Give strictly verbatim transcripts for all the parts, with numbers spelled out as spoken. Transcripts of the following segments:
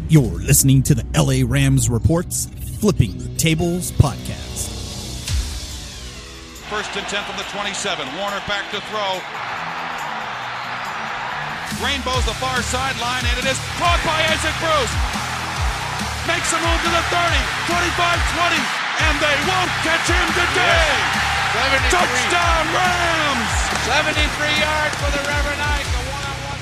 You're listening to the L A Rams Report's Flipping the Tables podcast. First and ten from the twenty-seven. Warner back to throw. Rainbows the far sideline, and it is caught by Isaac Bruce. Makes a move to the thirty, twenty-five twenty, and they won't catch him today. seventy-three. Touchdown Rams! seventy-three yards for the Reverend Ike. A one-on-one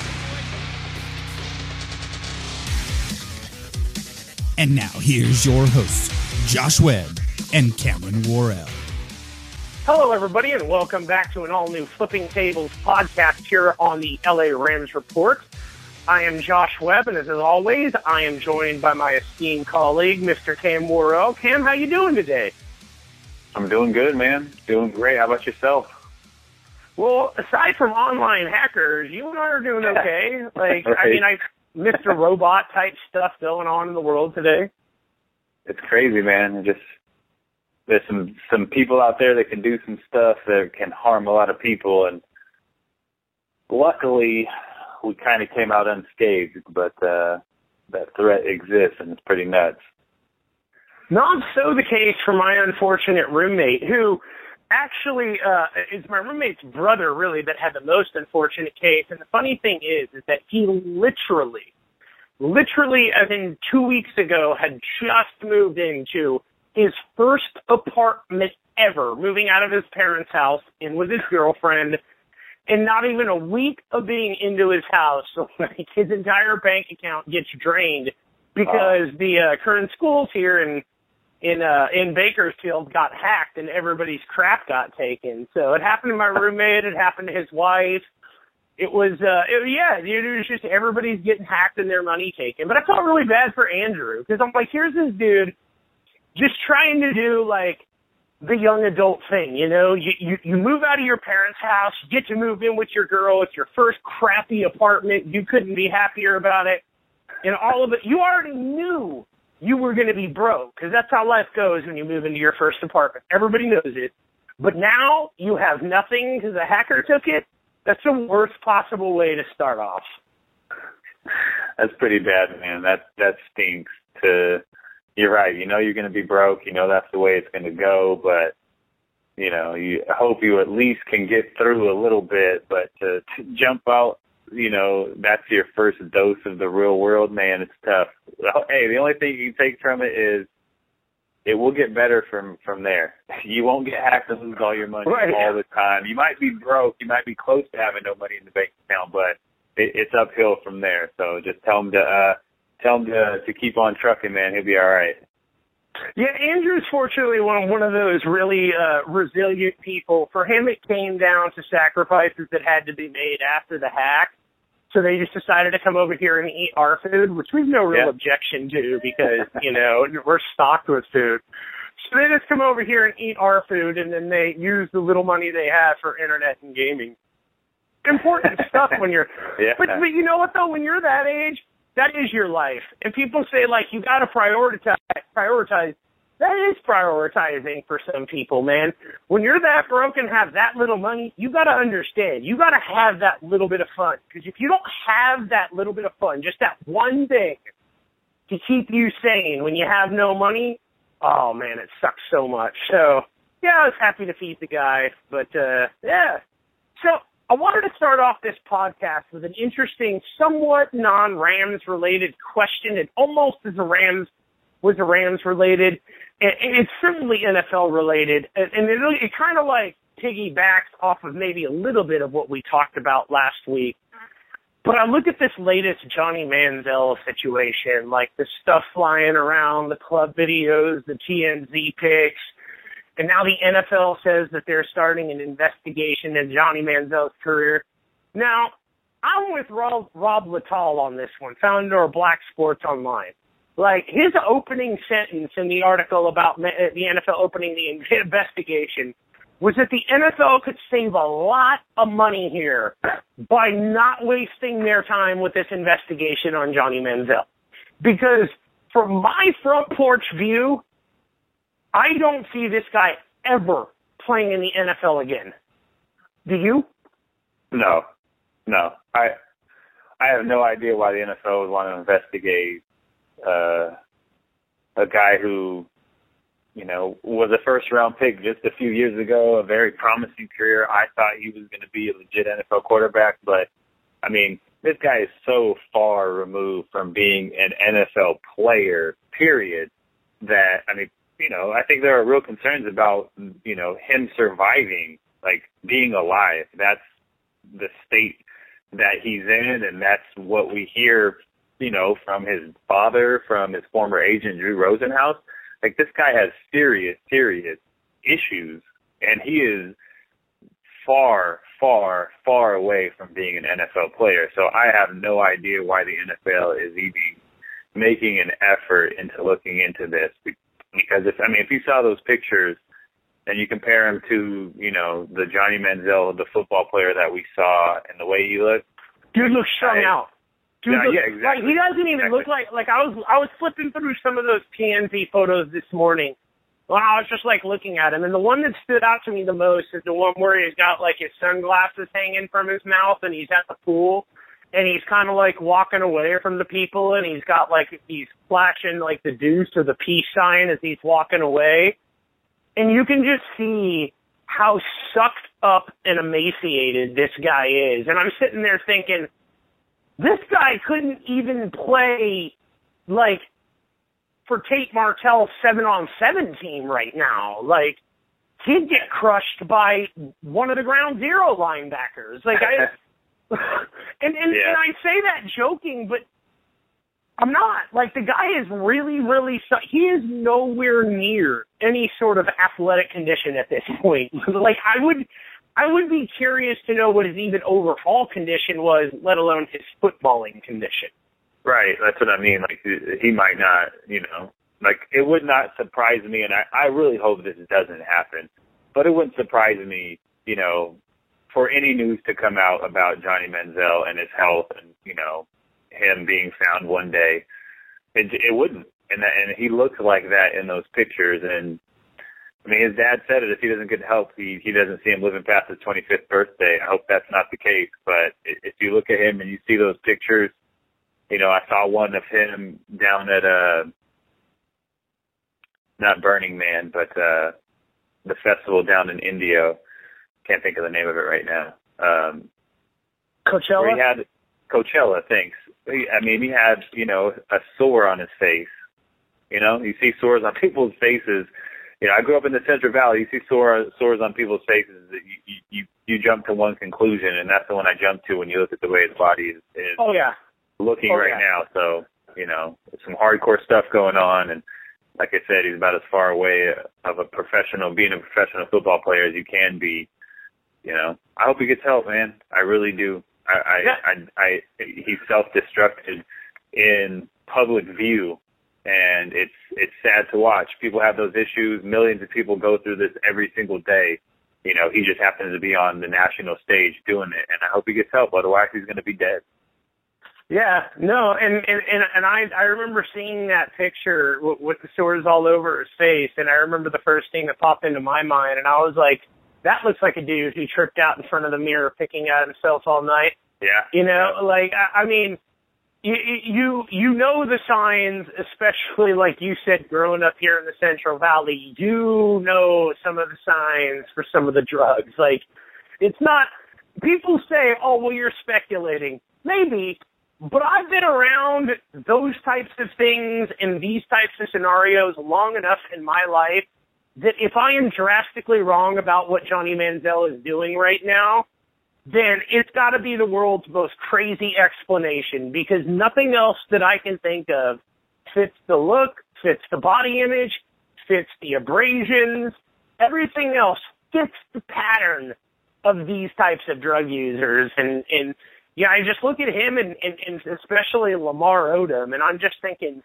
situation. And now here's your hosts, Josh Webb and Cameron Worrell. Hello, everybody, and welcome back to an all-new Flipping Tables podcast here on the L A Rams Report. I am Josh Webb, and as always, I am joined by my esteemed colleague, Mister Cam Worrell. Cam, how you doing today? I'm doing good, man. Doing great. How about yourself? Well, aside from online hackers, you and I are doing okay. Like, right. I mean, I Mister Robot type stuff going on in the world today. It's crazy, man. Just there's some some people out there that can do some stuff that can harm a lot of people, and luckily we kind of came out unscathed. But uh, that threat exists, and it's pretty nuts. Not so the case for my unfortunate roommate, who actually uh, is my roommate's brother, really, that had the most unfortunate case. And the funny thing is, is that he literally, literally, as in two weeks ago, had just moved into his first apartment ever, moving out of his parents' house in with his girlfriend. And not even a week of being into his house, so like his entire bank account gets drained because oh. the uh, current schools here in in uh, in Bakersfield got hacked and everybody's crap got taken. So it happened to my roommate. It happened to his wife. It was, uh, it, yeah, it was just everybody's getting hacked and their money taken. But I felt really bad for Andrew because I'm like, here's this dude just trying to do like the young adult thing, you know, you, you, you move out of your parents' house, you get to move in with your girl. It's your first crappy apartment. You couldn't be happier about it. And all of it, you already knew you were going to be broke because that's how life goes when you move into your first apartment. Everybody knows it. But now you have nothing because a hacker took it. That's the worst possible way to start off. That's pretty bad, man. That, that stinks to... You're right. You know you're going to be broke. You know that's the way it's going to go. But, you know, you hope you at least can get through a little bit. But to, to jump out, you know, that's your first dose of the real world, man, it's tough. Hey, the only thing you can take from it is it will get better from, from there. You won't get hacked and lose all your money right. all the time. You might be broke. You might be close to having no money in the bank account, but it, it's uphill from there. So just tell them to uh, – Tell him to, to keep on trucking, man. He'll be all right. Yeah, Andrew's fortunately one, one of those really uh, resilient people. For him, it came down to sacrifices that had to be made after the hack. So they just decided to come over here and eat our food, which we've no real yeah. objection to because, you know, we're stocked with food. So they just come over here and eat our food, and then they use the little money they have for internet and gaming. Important stuff when you're yeah. – but, but you know what, though? When you're that age – that is your life. And people say, like, you got to prioritize, prioritize. That is prioritizing for some people, man. When you're that broke and have that little money, you got to understand. You got to have that little bit of fun. Because if you don't have that little bit of fun, just that one thing to keep you sane when you have no money, oh, man, it sucks so much. So, yeah, I was happy to feed the guy. But, uh, yeah. So, I wanted to start off this podcast with an interesting, somewhat non-Rams related question. It almost is a Rams, was a Rams related. And it's certainly N F L related. And it, it kind of like piggybacks off of maybe a little bit of what we talked about last week. But I look at this latest Johnny Manziel situation, like the stuff flying around, the club videos, the T M Z pics. And now the N F L says that they're starting an investigation into Johnny Manziel's career. Now, I'm with Rob, Rob Littal on this one, founder of Black Sports Online. Like, his opening sentence in the article about the N F L opening the investigation was that the N F L could save a lot of money here by not wasting their time with this investigation on Johnny Manziel. Because from my front porch view, I don't see this guy ever playing in the N F L again. Do you? No, no. I I have no idea why the N F L would want to investigate uh, a guy who, you know, was a first-round pick just a few years ago, a very promising career. I thought he was going to be a legit N F L quarterback, but, I mean, this guy is so far removed from being an N F L player, period, that, I mean, you know, I think there are real concerns about, you know, him surviving, like being alive. That's the state that he's in, and that's what we hear, you know, from his father, from his former agent, Drew Rosenhaus. Like, this guy has serious, serious issues, and he is far, far, far away from being an N F L player. So I have no idea why the N F L is even making an effort into looking into this. Because, if I mean, if you saw those pictures and you compare him to, you know, the Johnny Manziel, the football player that we saw, and the way he looked. Dude looks strung I, out. Dude, yeah, look, yeah, exactly. Like, he doesn't even exactly. look like, like I was, I was flipping through some of those T M Z photos this morning when I was just like looking at him. And the one that stood out to me the most is the one where he's got like his sunglasses hanging from his mouth and he's at the pool and he's kind of like walking away from the people and he's got like, he's flashing like the deuce or the peace sign as he's walking away. And you can just see how sucked up and emaciated this guy is. And I'm sitting there thinking, this guy couldn't even play, like, for Tate Martell's seven-on-seven team right now. Like, he'd get crushed by one of the ground zero linebackers. Like, I, and, and, yeah. and I say that joking, but I'm not. Like, the guy is really, really, su- he is nowhere near any sort of athletic condition at this point. Like, I would... I would be curious to know what his even overall condition was, let alone his footballing condition. Right, that's what I mean. Like, he might not, you know, like, it would not surprise me, and I, I really hope this doesn't happen, but it wouldn't surprise me, you know, for any news to come out about Johnny Manziel and his health and, you know, him being found one day. It, it wouldn't. And, that, and he looks like that in those pictures, and I mean, his dad said it. If he doesn't get help, he he doesn't see him living past his twenty-fifth birthday. I hope that's not the case. But if you look at him and you see those pictures, you know, I saw one of him down at uh not Burning Man, but uh the festival down in Indio. Can't think of the name of it right now. Um, Coachella. Where he had Coachella. Thanks. He, I mean, he had, you know, a sore on his face. You know, you see sores on people's faces. You know, I grew up in the Central Valley. You see sore, sores on people's faces. You, you you jump to one conclusion, and that's the one I jumped to when you look at the way his body is, is oh, yeah. looking oh, right yeah. now. So, you know, some hardcore stuff going on. And like I said, he's about as far away of a professional, being a professional football player as you can be. You know, I hope he gets help, man. I really do. I, I, yeah. I, I, he's self-destructed in public view. And it's it's sad to watch. People have those issues. Millions of people go through this every single day. You know, he just happens to be on the national stage doing it. And I hope he gets help. Otherwise, he's going to be dead. Yeah, no, and and and, and I I remember seeing that picture w- with the sores all over his face, and I remember the first thing that popped into my mind, and I was like, that looks like a dude who tripped out in front of the mirror picking at himself all night. Yeah. You know, yeah. like, I, I mean... You, you you know the signs, especially like you said, growing up here in the Central Valley, you know some of the signs for some of the drugs. Like, it's not, people say, oh, well, you're speculating. Maybe, but I've been around those types of things and these types of scenarios long enough in my life that if I am drastically wrong about what Johnny Manziel is doing right now, then it's got to be the world's most crazy explanation, because nothing else that I can think of fits the look, fits the body image, fits the abrasions. Everything else fits the pattern of these types of drug users. And, and yeah, I just look at him and, and, and especially Lamar Odom, and I'm just thinking,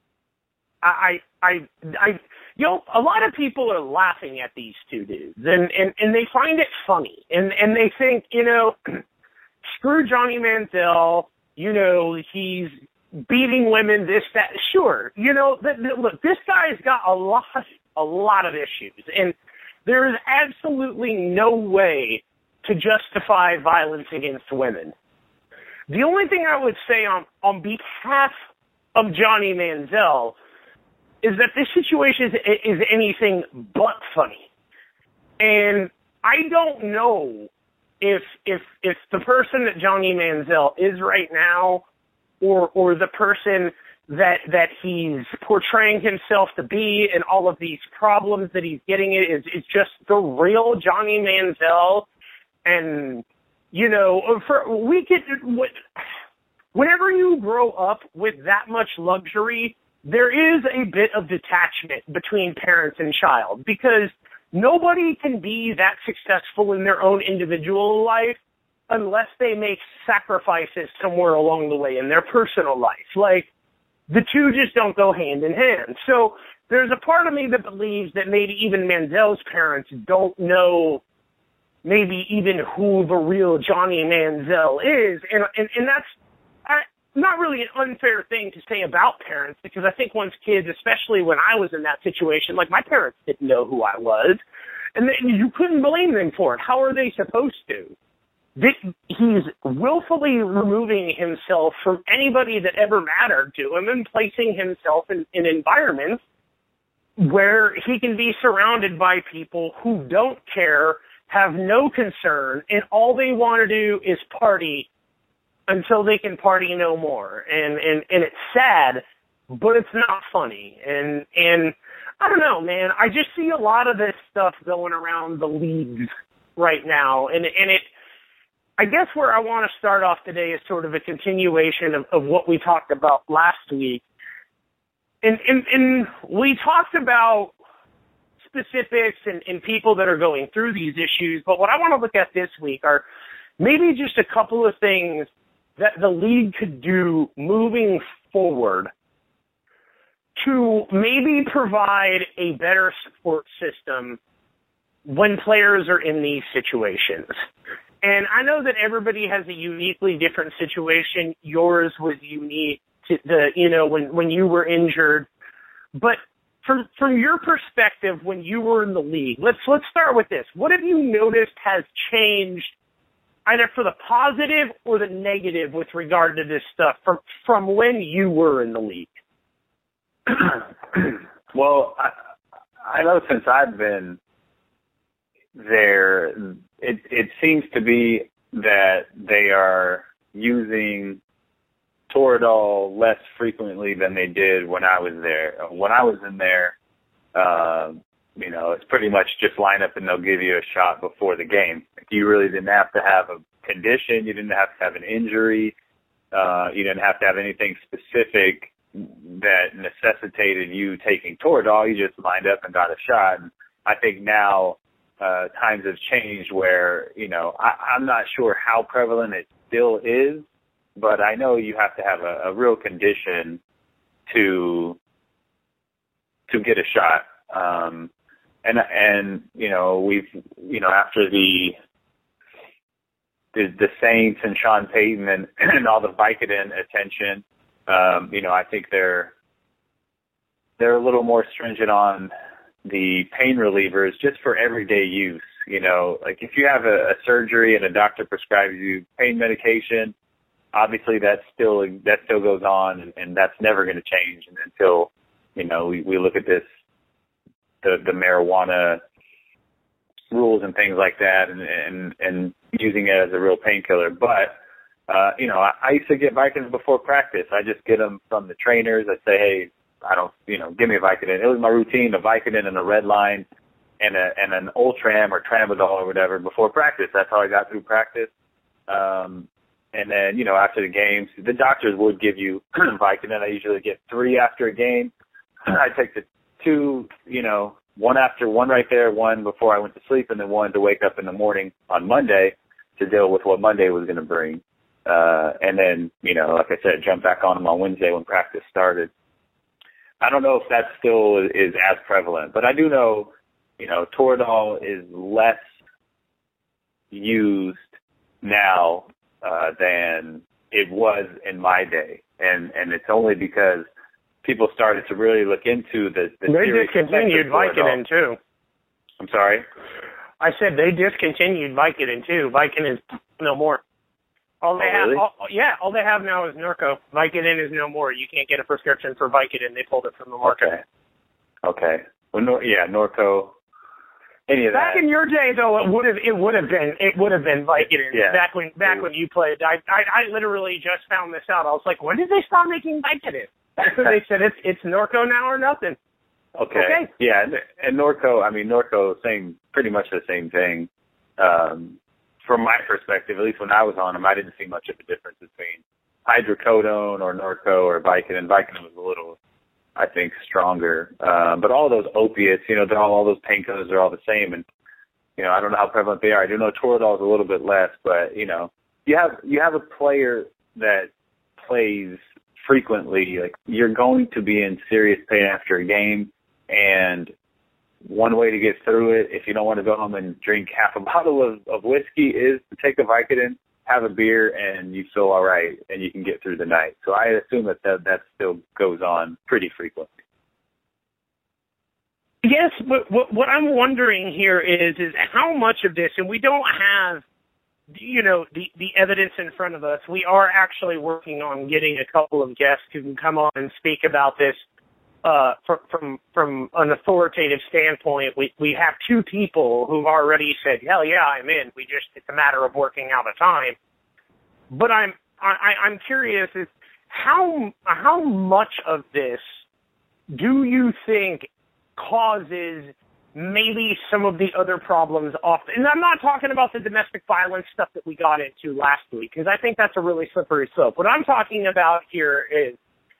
I, I, I, you know, a lot of people are laughing at these two dudes, and, and, and they find it funny, and, and they think, you know, screw Johnny Manziel, you know, he's beating women, this, that. Sure, you know, th- th- look, this guy's got a lot, a lot of issues, and there is absolutely no way to justify violence against women. The only thing I would say on, on behalf of Johnny Manziel is that this situation is, is anything but funny. And I don't know if if if the person that Johnny Manziel is right now or or the person that that he's portraying himself to be and all of these problems that he's getting is, is just the real Johnny Manziel. And, you know, for we could, whenever you grow up with that much luxury, there is a bit of detachment between parents and child, because nobody can be that successful in their own individual life unless they make sacrifices somewhere along the way in their personal life. Like, the two just don't go hand in hand. So there's a part of me that believes that maybe even Manziel's parents don't know maybe even who the real Johnny Manziel is. And, and, and that's uh, not really an unfair thing to say about parents, because I think once kids, especially when I was in that situation, like my parents didn't know who I was, and they, you couldn't blame them for it. How are they supposed to? They, he's willfully removing himself from anybody that ever mattered to him and placing himself in, in environments where he can be surrounded by people who don't care, have no concern, and all they want to do is party until they can party no more. And, and, and it's sad, but it's not funny. And, and I don't know, man, I just see a lot of this stuff going around the leagues right now. And, and it, I guess where I want to start off today is sort of a continuation of, of what we talked about last week. And, and, and we talked about specifics and, and people that are going through these issues, but what I want to look at this week are maybe just a couple of things that the league could do moving forward to maybe provide a better support system when players are in these situations. And I know that everybody has a uniquely different situation. Yours was unique to the, you know, when, when you were injured. But from from your perspective, when you were in the league, let's let's start with this. What have you noticed has changed either for the positive or the negative with regard to this stuff from from when you were in the league? Well, I, I know since I've been there, it it seems to be that they are using Toradol less frequently than they did when I was there. When I was in there, uh, you know, it's pretty much just line up and they'll give you a shot before the game. You really didn't have to have a condition. You didn't have to have an injury. Uh, you didn't have to have anything specific that necessitated you taking Toradol. You just lined up and got a shot. And I think now uh, times have changed where, you know, I, I'm not sure how prevalent it still is, but I know you have to have a, a real condition to to get a shot. Um, and and you know we've you know after the the, the Saints and Sean Payton and, and all the Vicodin attention, um, you know I think they're they're a little more stringent on the pain relievers just for everyday use. You know, like if you have a, a surgery and a doctor prescribes you pain medication, obviously that still that still goes on, and, and that's never going to change until you know we, we look at this the the marijuana rules and things like that, and and, and using it as a real painkiller. But uh, you know, I, I used to get Vicodin before practice. I just get them from the trainers. I say, hey, I don't, you know, give me a Vicodin. It was my routine: a Vicodin and a Red Line, and a and an Ultram or Tramadol or whatever before practice. That's how I got through practice. Um, And then, you know, after the games, the doctors would give you Vicodin. I usually get three after a game. I take the two, you know, one after one right there, one before I went to sleep, and then one to wake up in the morning on Monday to deal with what Monday was going to bring. Uh, and then, you know, like I said, jump back on them on Wednesday when practice started. I don't know if that still is as prevalent, but I do know, you know, Toradol is less used now Uh, than it was in my day, and and it's only because people started to really look into the. the they discontinued Vicodin too. I'm sorry. I said they discontinued Vicodin too. Vicodin is no more. All they oh, have, really? all, yeah, all they have now is Norco. Vicodin is no more. You can't get a prescription for Vicodin. They pulled it from the market. Okay. Okay. Well, Nor- yeah, Norco. Any of Back that. in your day, though, it would have it would have been it would have been Vicodin. Yeah. Back when back when you played, I, I I literally just found this out. I was like, when did they stop making Vicodin? So they said it's it's Norco now or nothing. Okay. Okay. Yeah, and, and Norco, I mean, Norco, same, pretty much the same thing. Um, from my perspective, at least when I was on them, I didn't see much of a difference between hydrocodone or Norco or Vicodin. Vicodin was a little, I think, stronger. Um, but all those opiates, you know, they're all, all those painkillers are all the same. And, you know, I don't know how prevalent they are. I do know Toradol is a little bit less, but, you know, you have, you have a player that plays frequently, like you're going to be in serious pain after a game. And one way to get through it, if you don't want to go home and drink half a bottle of, of whiskey, is to take a Vicodin, have a beer, and you feel all right, and you can get through the night. So I assume that that, that still goes on pretty frequently. Yes, but what, what I'm wondering here is is how much of this, and we don't have, you know, the, the evidence in front of us. We are actually working on getting a couple of guests who can come on and speak about this. Uh, from, from, from an authoritative standpoint, we, we have two people who've already said, hell yeah, I'm in. We just, it's a matter of working out a time. But I'm, I, I'm curious is how, how much of this do you think causes maybe some of the other problems off? And I'm not talking about the domestic violence stuff that we got into last week, because I think that's a really slippery slope. What I'm talking about here is,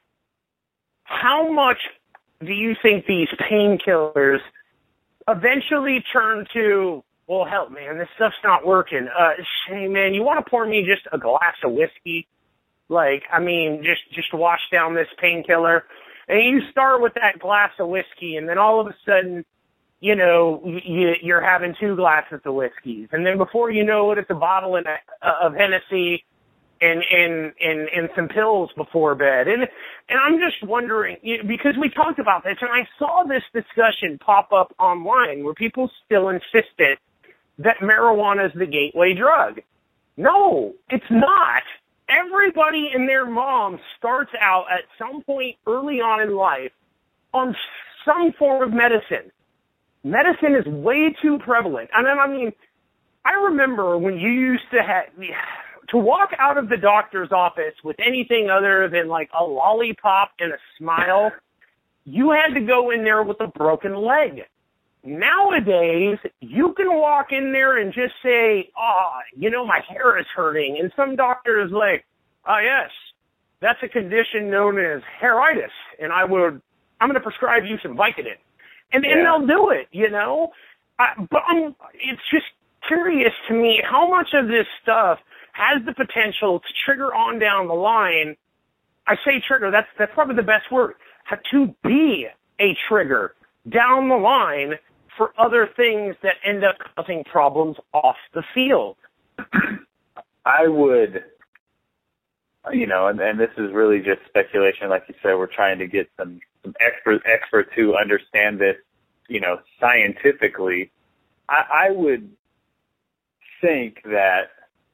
how much do you think these painkillers eventually turn to, well, hell, man, this stuff's not working. Uh, hey, man, you want to pour me just a glass of whiskey? Like, I mean, just, just wash down this painkiller. And you start with that glass of whiskey, and then all of a sudden, you know, you, you're having two glasses of whiskeys. And then before you know it, it's a bottle of, of Hennessy, and, and, and, and some pills before bed. And, and I'm just wondering, because we talked about this, and I saw this discussion pop up online where people still insisted that marijuana is the gateway drug. No, it's not. Everybody and their mom starts out at some point early on in life on some form of medicine. Medicine is way too prevalent. And I mean, I remember when you used to have... to walk out of the doctor's office with anything other than like a lollipop and a smile, you had to go in there with a broken leg. Nowadays, you can walk in there and just say, oh, you know, my hair is hurting. And some doctor is like, oh, yes, that's a condition known as hairitis. And I would, I'm going to prescribe you some Vicodin. And, yeah. and they'll do it, you know. I, but I'm, it's just curious to me how much of this stuff has the potential to trigger on down the line. I say trigger, that's that's probably the best word, to be a trigger down the line for other things that end up causing problems off the field. I would, you know, and, and this is really just speculation. Like you said, we're trying to get some, some expert, experts who understand this, you know, scientifically. I, I would think that,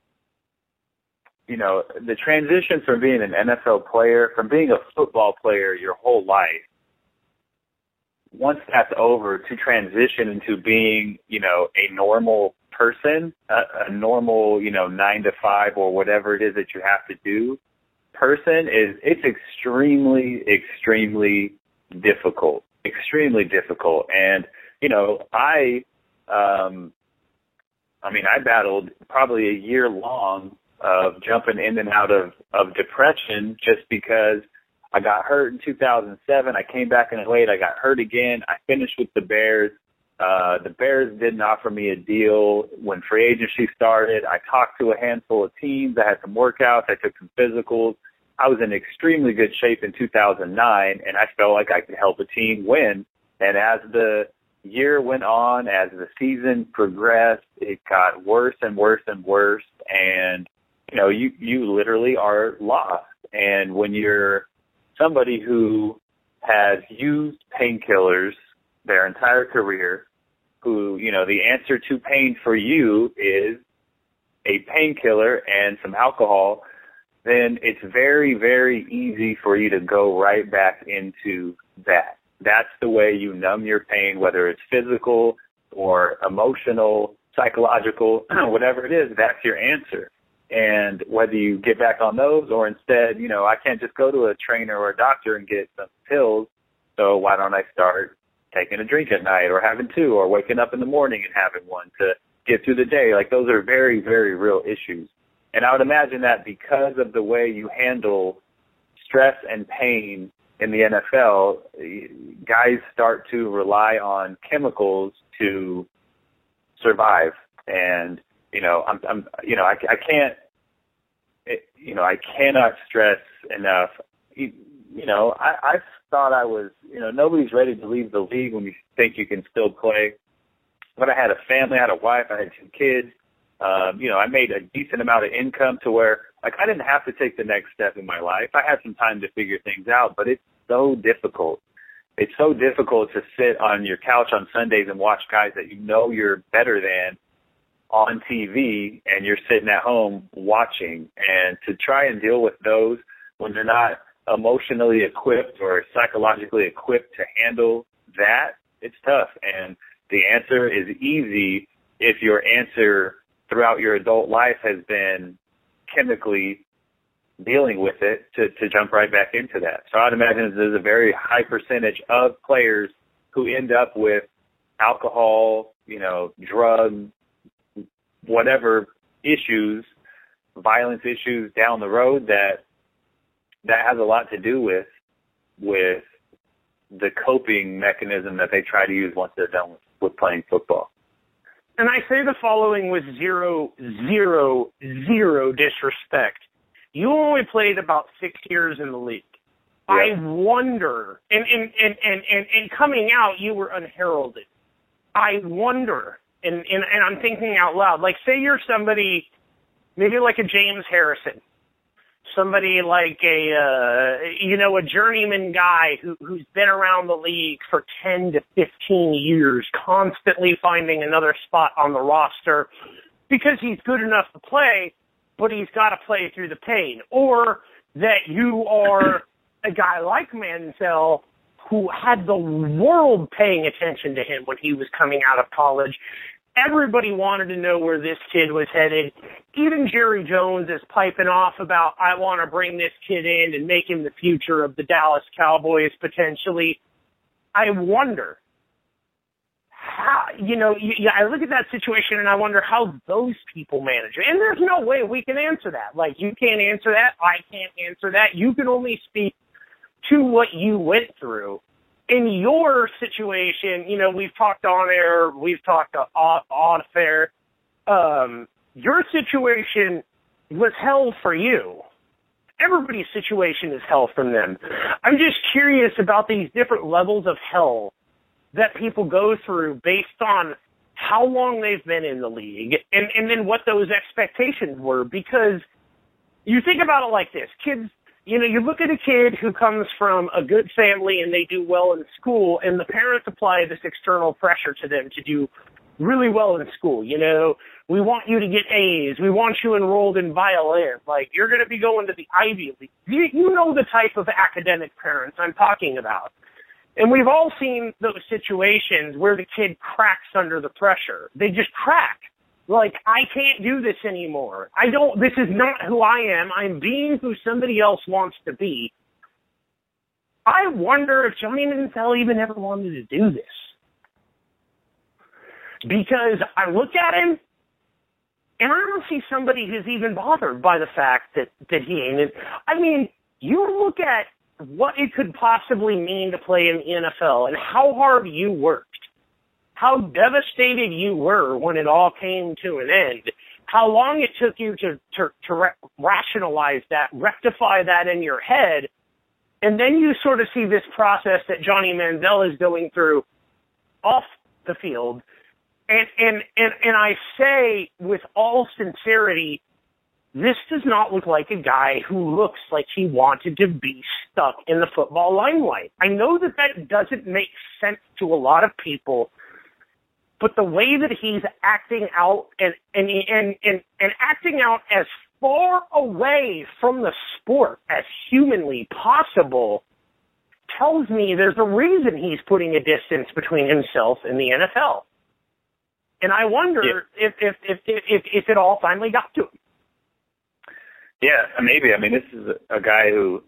you know, the transition from being an N F L player, from being a football player your whole life, once that's over, to transition into being, you know, a normal person, a, a normal, you know, nine to five or whatever it is that you have to do person is, it's extremely, extremely difficult, extremely difficult. And, you know, I, um, I mean, I battled probably a year long of jumping in and out of, of depression just because I got hurt in two thousand seven. I came back in oh eight. I got hurt again. I finished with the Bears. Uh, the Bears didn't offer me a deal when free agency started. I talked to a handful of teams. I had some workouts. I took some physicals. I was in extremely good shape in two thousand nine, and I felt like I could help a team win. And as the year went on, as the season progressed, it got worse and worse and worse. And you know, you, you literally are lost. And when you're somebody who has used painkillers their entire career, who, you know, the answer to pain for you is a painkiller and some alcohol, then it's very, very easy for you to go right back into that. That's the way you numb your pain, whether it's physical or emotional, psychological, whatever it is, that's your answer. And whether you get back on those or instead, you know, I can't just go to a trainer or a doctor and get some pills, so why don't I start taking a drink at night or having two or waking up in the morning and having one to get through the day? Like, those are very, very real issues. And I would imagine that because of the way you handle stress and pain in the N F L, guys start to rely on chemicals to survive. And, you know, I'm, I'm you know, I, I can't, it, you know, I cannot stress enough. You, you know, I, I thought I was, you know, nobody's ready to leave the league when you think you can still play. But I had a family, I had a wife, I had two kids. Um, you know, I made a decent amount of income to where, like, I didn't have to take the next step in my life. I had some time to figure things out, but it's so difficult. It's so difficult to sit on your couch on Sundays and watch guys that you know you're better than on T V, and you're sitting at home watching. And to try and deal with those when they're not emotionally equipped or psychologically equipped to handle that, it's tough. And the answer is easy if your answer throughout your adult life has been chemically dealing with it to, to jump right back into that. So I'd imagine there's a very high percentage of players who end up with alcohol, you know, drug, whatever issues, violence issues down the road that that has a lot to do with with the coping mechanism that they try to use once they're done with, with playing football. And I say the following with zero, zero, zero disrespect. You only played about six years in the league. Yeah. I wonder, and, and, and, and, and, and coming out, you were unheralded. I wonder, and, and, and I'm thinking out loud, like, say you're somebody, maybe like a James Harrison, somebody like a, uh, you know, a journeyman guy who, who's been around the league for ten to fifteen years, constantly finding another spot on the roster because he's good enough to play, but he's got to play through the pain. Or that you are a guy like Manziel who had the world paying attention to him when he was coming out of college. Everybody wanted to know where this kid was headed. Even Jerry Jones is piping off about, I want to bring this kid in and make him the future of the Dallas Cowboys potentially. I wonder how, you know, yeah, I look at that situation and I wonder how those people manage it. And there's no way we can answer that. Like, you can't answer that. I can't answer that. You can only speak to what you went through. In your situation, you know, we've talked on air, we've talked off, off air. Um, your situation was hell for you. Everybody's situation is hell from them. I'm just curious about these different levels of hell that people go through based on how long they've been in the league and, and then what those expectations were. Because you think about it like this, kids, you know, you look at a kid who comes from a good family and they do well in school, and the parents apply this external pressure to them to do really well in school. You know, we want you to get A's. We want you enrolled in violin. Like, you're going to be going to the Ivy League. You, you know the type of academic parents I'm talking about. And we've all seen those situations where the kid cracks under the pressure. They just crack. Like, I can't do this anymore. I don't, this is not who I am. I'm being who somebody else wants to be. I wonder if Johnny Manziel even ever wanted to do this. Because I look at him, and I don't see somebody who's even bothered by the fact that, that he ain't. I mean, you look at what it could possibly mean to play in the N F L and how hard you worked. How devastated you were when it all came to an end, how long it took you to, to, to re- rationalize that, rectify that in your head, and then you sort of see this process that Johnny Manziel is going through off the field. And, and, and, and I say with all sincerity, this does not look like a guy who looks like he wanted to be stuck in the football limelight. I know that that doesn't make sense to a lot of people. but the way that he's acting out and and and and, and acting out as far away from the sport as humanly possible tells me there's a reason he's putting a distance between himself and the N F L. And I wonder yeah. if, if, if, if, if it all finally got to him. Yeah, maybe. I mean, this is a, a guy who,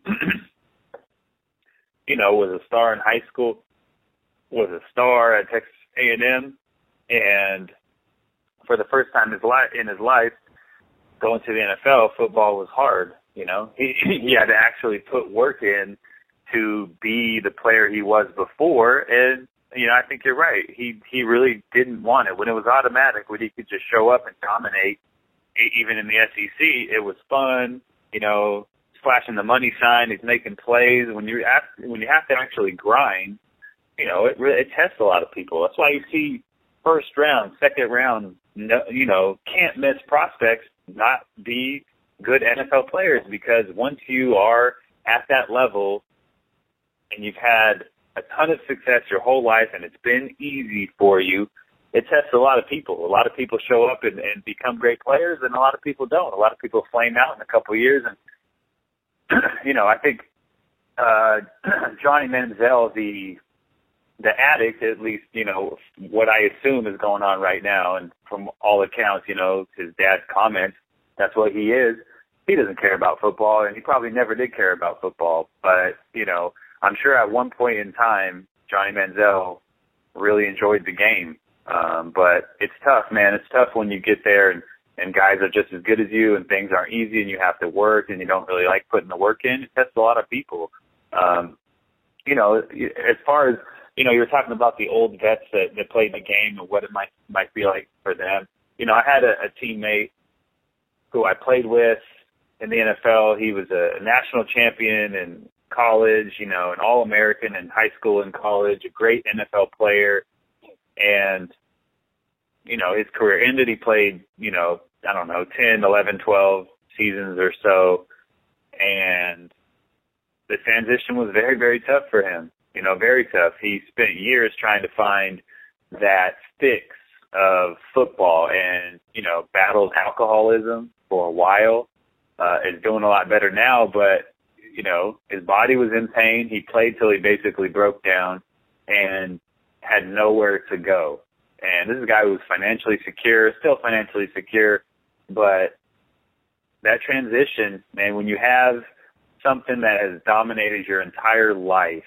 you know, was a star in high school, was a star at Texas A and M, and for the first time in his life, in his life, going to the N F L, football was hard. You know, he, he had to actually put work in to be the player he was before, and you know, I think you're right. He he really didn't want it. When it was automatic, when he could just show up and dominate, even in the S E C, it was fun. You know, flashing the money sign, he's making plays. When you ask, when you have to actually grind, you know, it really, it tests a lot of people. That's why you see first round, second round, no, you know, can't miss prospects not be good N F L players, because once you are at that level and you've had a ton of success your whole life and it's been easy for you, it tests a lot of people. A lot of people show up and, and become great players, and a lot of people don't. A lot of people flame out in a couple of years. And, you know, I think uh, Johnny Manziel, the the addict, at least, you know, what I assume is going on right now, and from all accounts, you know, his dad's comments, that's what he is. He doesn't care about football, and he probably never did care about football. But, you know, I'm sure at one point in time, Johnny Manziel really enjoyed the game. Um, but it's tough, man. It's tough when you get there and, and guys are just as good as you and things aren't easy and you have to work and you don't really like putting the work in. It tests a lot of people. Um, you know, as far as, you know, you were talking about the old vets that, that played the game and what it might might be like for them. You know, I had a, a teammate who I played with in the N F L. He was a national champion in college, you know, an All-American in high school and college, a great N F L player. And, you know, his career ended. He played, you know, I don't know, ten, eleven, twelve seasons or so. And the transition was very, very tough for him. You know, very tough. He spent years trying to find that fix of football and, you know, battled alcoholism for a while. Uh, is doing a lot better now, but, you know, his body was in pain. He played till he basically broke down and had nowhere to go. And this is a guy who was financially secure, still financially secure, but that transition, man, when you have something that has dominated your entire life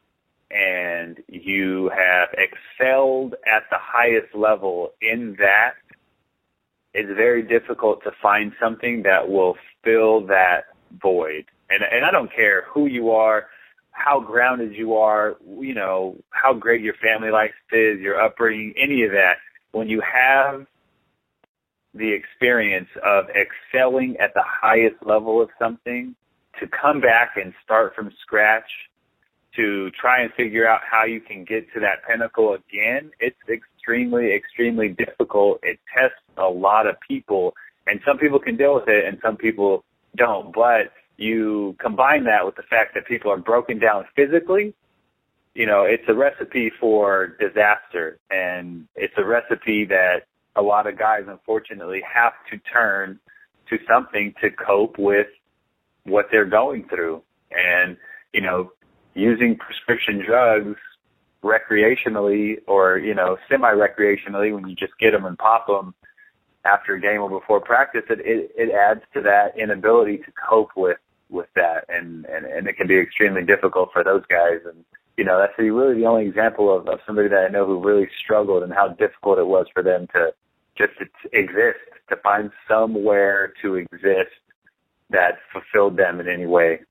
and you have excelled at the highest level in that, it's very difficult to find something that will fill that void. And, and I don't care who you are, how grounded you are, you know, how great your family life is, your upbringing, any of that. When you have the experience of excelling at the highest level of something, to come back and start from scratch, to try and figure out how you can get to that pinnacle again, it's extremely, extremely difficult. It tests a lot of people, and some people can deal with it and some people don't. But you combine that with the fact that people are broken down physically, you know, it's a recipe for disaster. And it's a recipe that a lot of guys, unfortunately, have to turn to something to cope with what they're going through. And, you know, using prescription drugs recreationally or, you know, semi-recreationally when you just get them and pop them after a game or before practice, it, it, it adds to that inability to cope with, with that. And, and, and it can be extremely difficult for those guys. And, you know, that's really the only example of, of somebody that I know who really struggled and how difficult it was for them to just to exist, to find somewhere to exist that fulfilled them in any way.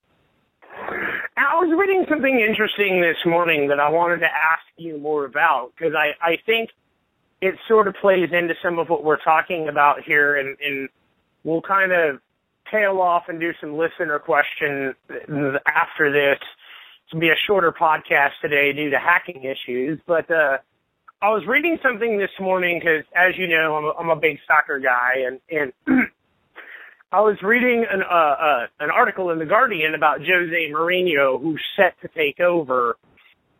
I was reading something interesting this morning that I wanted to ask you more about, because I, I think it sort of plays into some of what we're talking about here, and, and we'll kind of tail off and do some listener questions after this. It'll be a shorter podcast today due to hacking issues, but uh, I was reading something this morning because, as you know, I'm a, I'm a big soccer guy, and, and I was reading an uh, uh, an article in The Guardian about Jose Mourinho, who's set to take over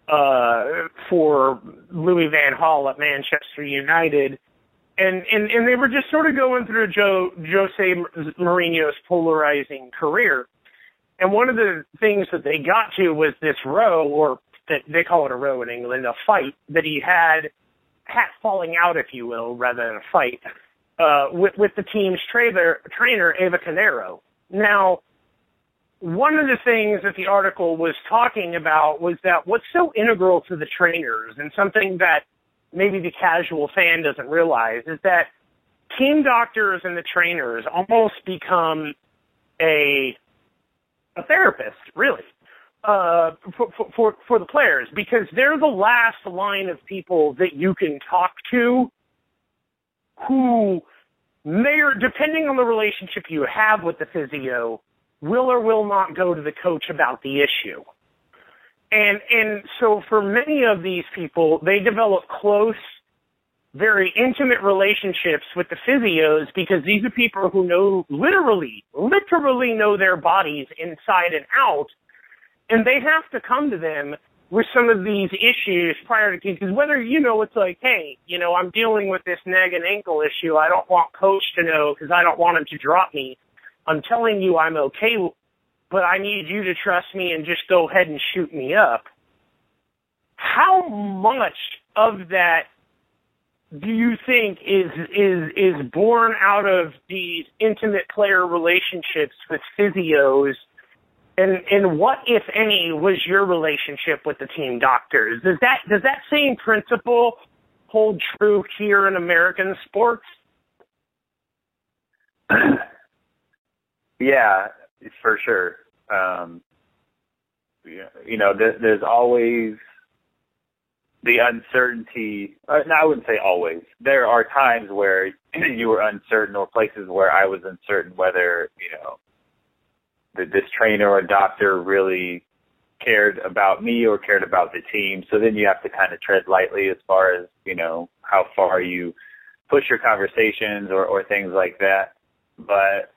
uh, for Louis Van Gaal at Manchester United. And, and, and they were just sort of going through Joe, Jose Mourinho's polarizing career. And one of the things that they got to was this row, or that they call it a row in England, a fight that he had, hat falling out, if you will, rather than a fight, uh, with, with the team's trainer, trainer, Eva Canero. Now, one of the things that the article was talking about was that what's so integral to the trainers, and something that maybe the casual fan doesn't realize, is that team doctors and the trainers almost become a a therapist, really, uh, for, for, for the players, because they're the last line of people that you can talk to who may, or depending on the relationship you have with the physio, will or will not go to the coach about the issue. And and so for many of these people, they develop close, very intimate relationships with the physios, because these are people who know, literally, literally know their bodies inside and out, and they have to come to them with some of these issues prior to, because whether, you know, it's like, hey, you know, I'm dealing with this neck and ankle issue, I don't want coach to know because I don't want him to drop me. I'm telling you I'm okay, but I need you to trust me and just go ahead and shoot me up. How much of that do you think is is is born out of these intimate player relationships with physios? And and what, if any, was your relationship with the team doctors? Does that does that same principle hold true here in American sports? Yeah, for sure. Um, you know, there, there's always the uncertainty. Uh, no, I wouldn't say always. There are times where you were uncertain, or places where I was uncertain whether, you know, that this trainer or doctor really cared about me or cared about the team. So then you have to kind of tread lightly as far as, you know, how far you push your conversations or, or things like that. But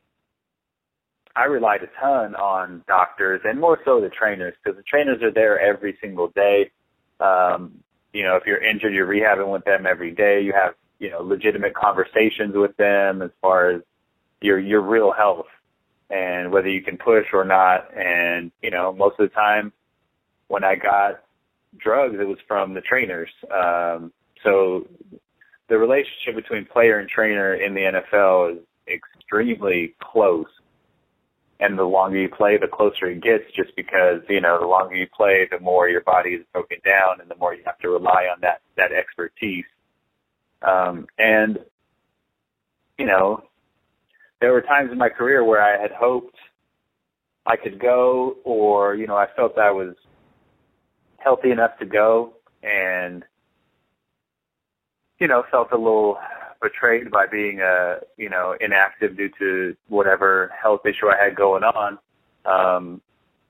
I relied a ton on doctors, and more so the trainers, because the trainers are there every single day. Um, you know, if you're injured, you're rehabbing with them every day. You have, you know, legitimate conversations with them as far as your your real health and whether you can push or not. And, you know, most of the time when I got drugs, it was from the trainers. Um, so the relationship between player and trainer in the N F L is extremely close. And the longer you play, the closer it gets, just because, you know, the longer you play, the more your body is broken down and the more you have to rely on that, that expertise. Um, and, you know, there were times in my career where I had hoped I could go, or, you know, I felt I was healthy enough to go, and, you know, felt a little betrayed by being, uh, you know, inactive due to whatever health issue I had going on. Um,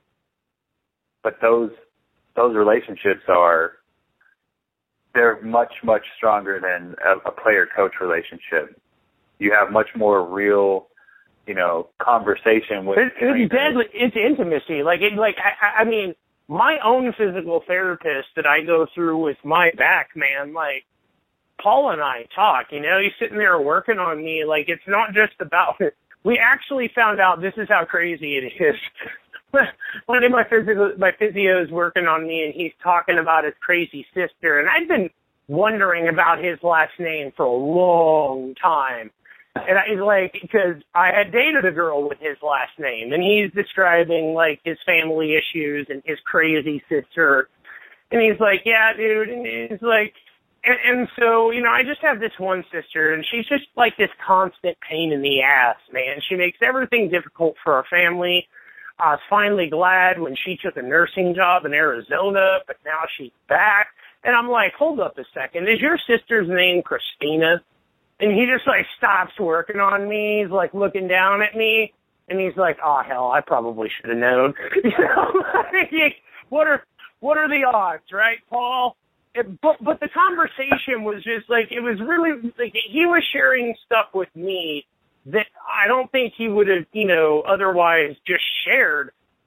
but those, those relationships are, they're much, much stronger than a, a player-coach relationship. You have much more real, you know, conversation with. It's, it's deadly. It's intimacy. Like, it, like I, I mean, my own physical therapist that I go through with my back, man, like, Paul and I talk, you know, he's sitting there working on me. Like, it's not just about it. We actually found out, this is how crazy it is. One of my physio, my physio is working on me, and he's talking about his crazy sister. And I've been wondering about his last name for a long time. And I like, because I had dated a girl with his last name, and he's describing, like, his family issues and his crazy sister. And he's like, yeah, dude. And he's like, And, and so, you know, I just have this one sister, and she's just like this constant pain in the ass, man. She makes everything difficult for our family. I was finally glad when she took a nursing job in Arizona, but now she's back. And I'm like, hold up a second. Is your sister's name Christina? And he just, like, stops working on me. He's, like, looking down at me, and he's like, oh, hell, I probably should have known. You know, what are what are the odds, right, Paul? It, but, but the conversation was just like, it was really, like, he was sharing stuff with me that I don't think he would have, you know, otherwise just shared.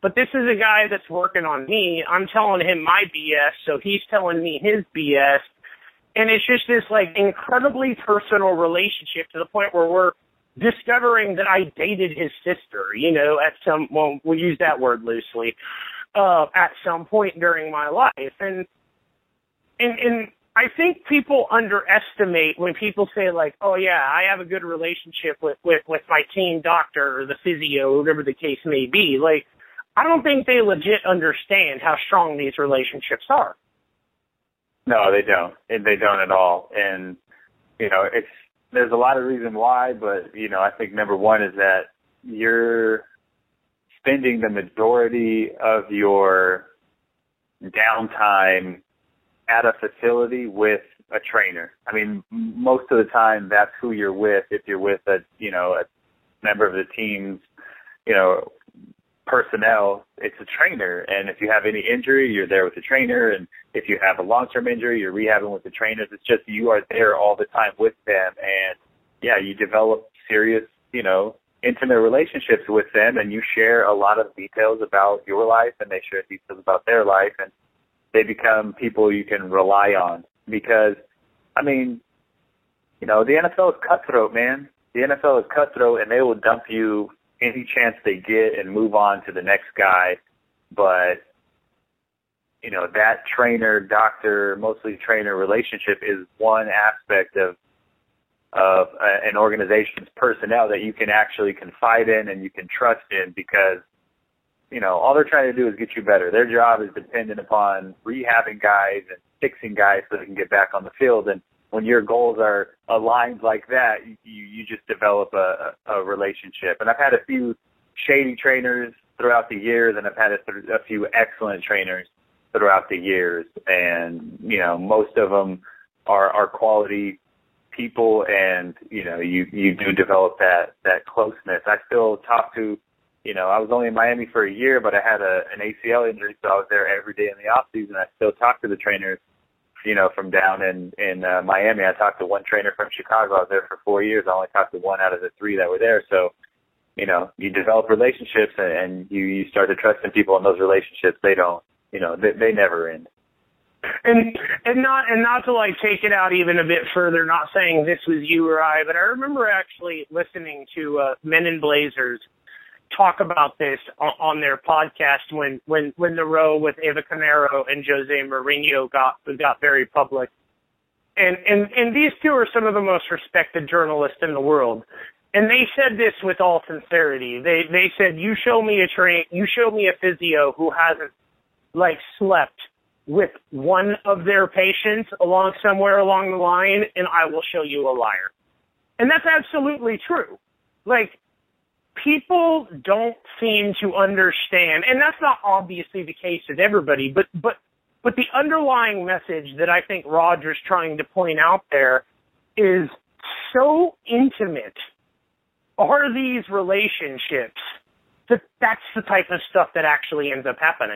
But this is a guy that's working on me. I'm telling him my B S, so he's telling me his B S. And it's just this, like, incredibly personal relationship to the point where we're discovering that I dated his sister, you know, at some, well, we'll use that word loosely, uh, at some point during my life. And, and, and I think people underestimate when people say, like, oh, yeah, I have a good relationship with, with, with my team doctor or the physio, whatever the case may be. Like, I don't think they legit understand how strong these relationships are. No, they don't. They don't at all. And, you know, it's, there's a lot of reason why, but, you know, I think number one is that you're spending the majority of your downtime at a facility with a trainer. I mean, most of the time that's who you're with. If you're with a, you know, a member of the team's, you know, personnel, it's a trainer. And if you have any injury, you're there with the trainer. And if you have a long-term injury, you're rehabbing with the trainers. It's just you are there all the time with them. And, yeah, you develop serious, you know, intimate relationships with them, and you share a lot of details about your life, and they share details about their life, and they become people you can rely on. Because, I mean, you know, the N F L is cutthroat, man. The N F L is cutthroat, and they will dump you any chance they get and move on to the next guy. But, you know, that trainer-doctor, mostly trainer relationship is one aspect of of uh, an organization's personnel that you can actually confide in and you can trust in, because, you know, all they're trying to do is get you better. Their job is dependent upon rehabbing guys and fixing guys so they can get back on the field. And when your goals are aligned like that, you, you just develop a, a relationship. And I've had a few shady trainers throughout the years, and I've had a, a few excellent trainers throughout the years. And, you know, most of them are, are quality people, and, you know, you, you do develop that, that closeness. I still talk to, you know, I was only in Miami for a year, but I had a, an A C L injury, so I was there every day in the off season. I still talk to the trainers, you know, from down in, in uh, Miami. I talked to one trainer from Chicago. I was there for four years. I only talked to one out of the three that were there. So, you know, you develop relationships, and, and you, you start to trust in people, and those relationships, they don't, you know, they, they never end. And and not and not to like take it out even a bit further, not saying this was you or I, but I remember actually listening to uh, Men in Blazers talk about this on, on their podcast when, when, when the row with Eva Canero and Jose Mourinho got got very public. And, and and these two are some of the most respected journalists in the world. And they said this with all sincerity. They they said, you show me a train, you show me a physio who hasn't like slept with one of their patients along somewhere along the line, and I will show you a liar. And that's absolutely true. Like, people don't seem to understand, and that's not obviously the case with everybody, but, but, but the underlying message that I think Roger's trying to point out there is so intimate are these relationships that that's the type of stuff that actually ends up happening.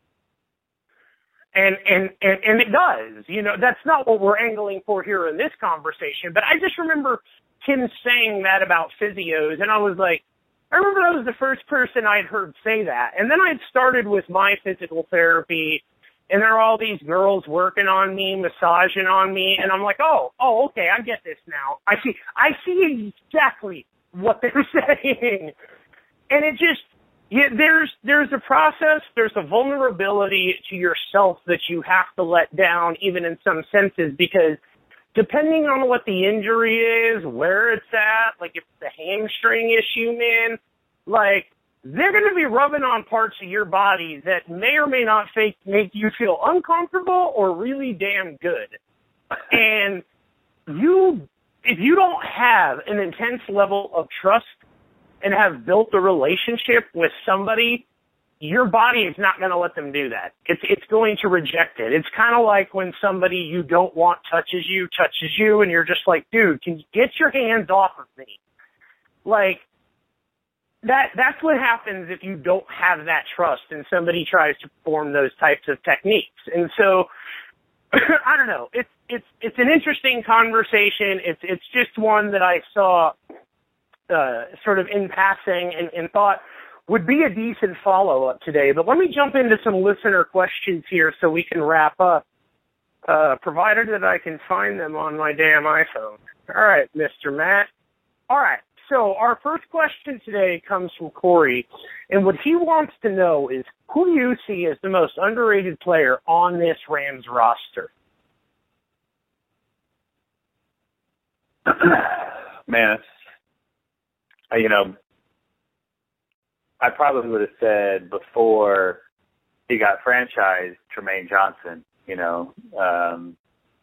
And, and, and, and it does, you know, that's not what we're angling for here in this conversation. But I just remember him saying that about physios. And I was like, I remember that was the first person I'd heard say that. And then I'd started with my physical therapy, and there are all these girls working on me, massaging on me. And I'm like, oh, oh, okay, I get this now. I see, I see exactly what they're saying. And it just, Yeah, there's there's a process, there's a vulnerability to yourself that you have to let down, even in some senses, because depending on what the injury is, where it's at, like if it's a hamstring issue, man, like they're going to be rubbing on parts of your body that may or may not fake, make you feel uncomfortable or really damn good. And you, if you don't have an intense level of trust and have built a relationship with somebody, your body is not going to let them do that. It's it's going to reject it. It's kind of like when somebody you don't want touches you, touches you, and you're just like, dude, can you get your hands off of me? Like, that that's what happens if you don't have that trust and somebody tries to perform those types of techniques. And so, I don't know. It's it's it's an interesting conversation. It's it's just one that I saw Uh, sort of in passing, and, and thought would be a decent follow-up today. But let me jump into some listener questions here so we can wrap up, uh, provided that I can find them on my damn iPhone. All right, Mister Matt. All right, so our first question today comes from Corey, and what he wants to know is, who do you see as the most underrated player on this Rams roster? Man, it's, you know, I probably would have said before he got franchised, Tremaine Johnson. You know, um,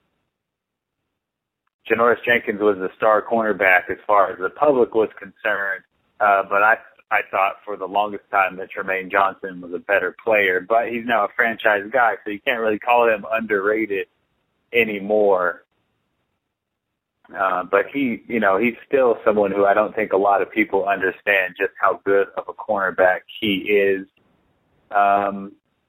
Janoris Jenkins was the star cornerback as far as the public was concerned, uh, but I I thought for the longest time that Tremaine Johnson was a better player. But he's now a franchise guy, so you can't really call him underrated anymore. Uh, but he, you know, he's still someone who I don't think a lot of people understand just how good of a cornerback he is. Um,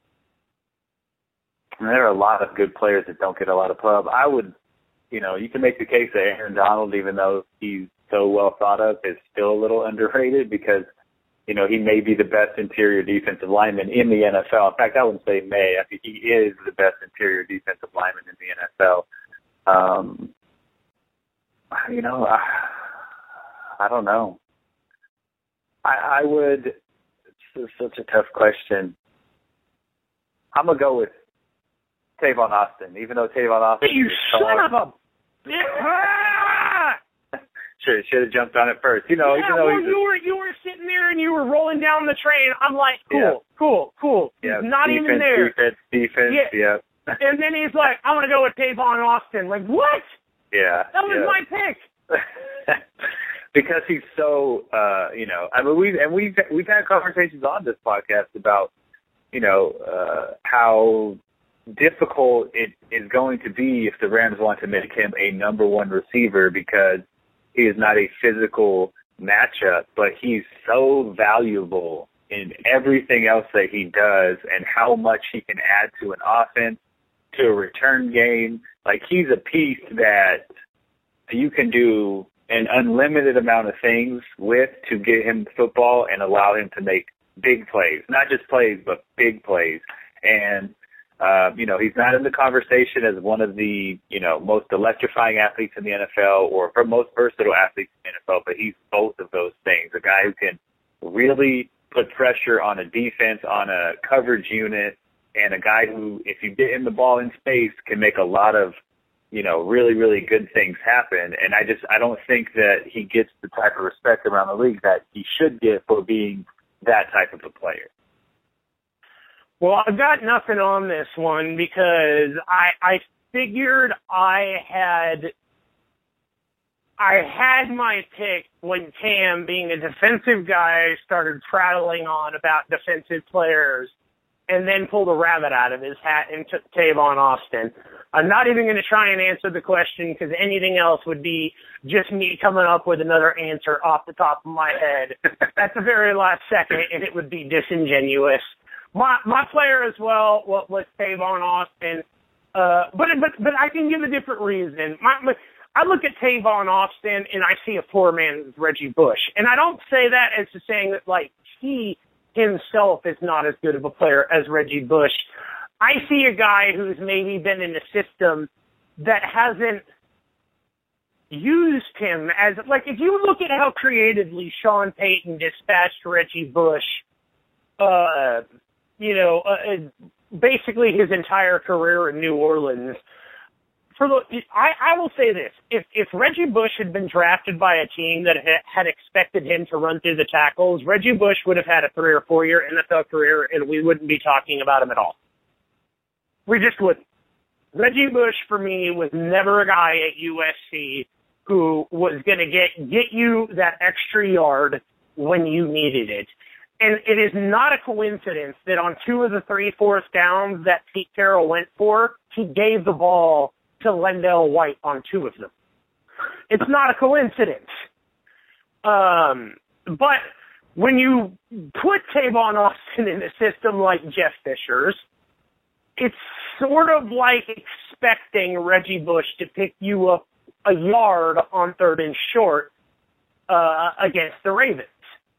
and there are a lot of good players that don't get a lot of pub. I would, you know, you can make the case that Aaron Donald, even though he's so well thought of, is still a little underrated because, you know, he may be the best interior defensive lineman in the N F L. In fact, I wouldn't say may. I think he is the best interior defensive lineman in the N F L. Um, you know, I, I don't know. I, I would, it's such a tough question. I'm going to go with Tavon Austin, even though Tavon Austin You is son hard. of a... Sure, should have jumped on it first. You know, yeah, even though well, he's you were you were sitting there and you were rolling down the train. I'm like, cool, Yeah. cool, cool. yeah, He's not defense, even there. Defense, defense, Yeah. yeah. And then he's like, I'm going to go with Tavon Austin. Like, what? Yeah. That was yeah. my pick. Because he's so, uh, you know, I mean, we've, and we've, we've had conversations on this podcast about, you know, uh, how difficult it is going to be if the Rams want to make him a number one receiver because he is not a physical matchup, but he's so valuable in everything else that he does and how much he can add to an offense, to a return game. Like, he's a piece that you can do an unlimited amount of things with to get him the football and allow him to make big plays. Not just plays, but big plays. And, uh, you know, he's not in the conversation as one of the, you know, most electrifying athletes in the N F L or for most versatile athletes in the N F L, but he's both of those things. A guy who can really put pressure on a defense, on a coverage unit, and a guy who, if you get him the ball in space, can make a lot of, you know, really, really good things happen. And I just, I don't think that he gets the type of respect around the league that he should get for being that type of a player. Well, I've got nothing on this one because I, I figured I had, I had my pick when Cam, being a defensive guy, started prattling on about defensive players and then pulled a rabbit out of his hat and took Tavon Austin. I'm not even going to try and answer the question because anything else would be just me coming up with another answer off the top of my head at the very last second, and it would be disingenuous. My my player as well was Tavon Austin, uh, but but but I can give a different reason. My, my, I look at Tavon Austin and I see a poor man's Reggie Bush, and I don't say that as to saying that like he himself is not as good of a player as Reggie Bush. I see a guy who's maybe been in a system that hasn't used him as, like, if you look at how creatively Sean Payton dispatched Reggie Bush, uh, you know, uh, basically his entire career in New Orleans. For the, I, I will say this: if if Reggie Bush had been drafted by a team that had expected him to run through the tackles, Reggie Bush would have had a three or four year N F L career, and we wouldn't be talking about him at all. We just wouldn't. Reggie Bush, for me, was never a guy at U S C who was going to get get you that extra yard when you needed it. And it is not a coincidence that on two of the three fourth downs that Pete Carroll went for, he gave the ball to Lendell White on two of them. It's not a coincidence. Um, but when you put Tavon Austin in a system like Jeff Fisher's, it's sort of like expecting Reggie Bush to pick you up a yard on third and short uh, against the Ravens.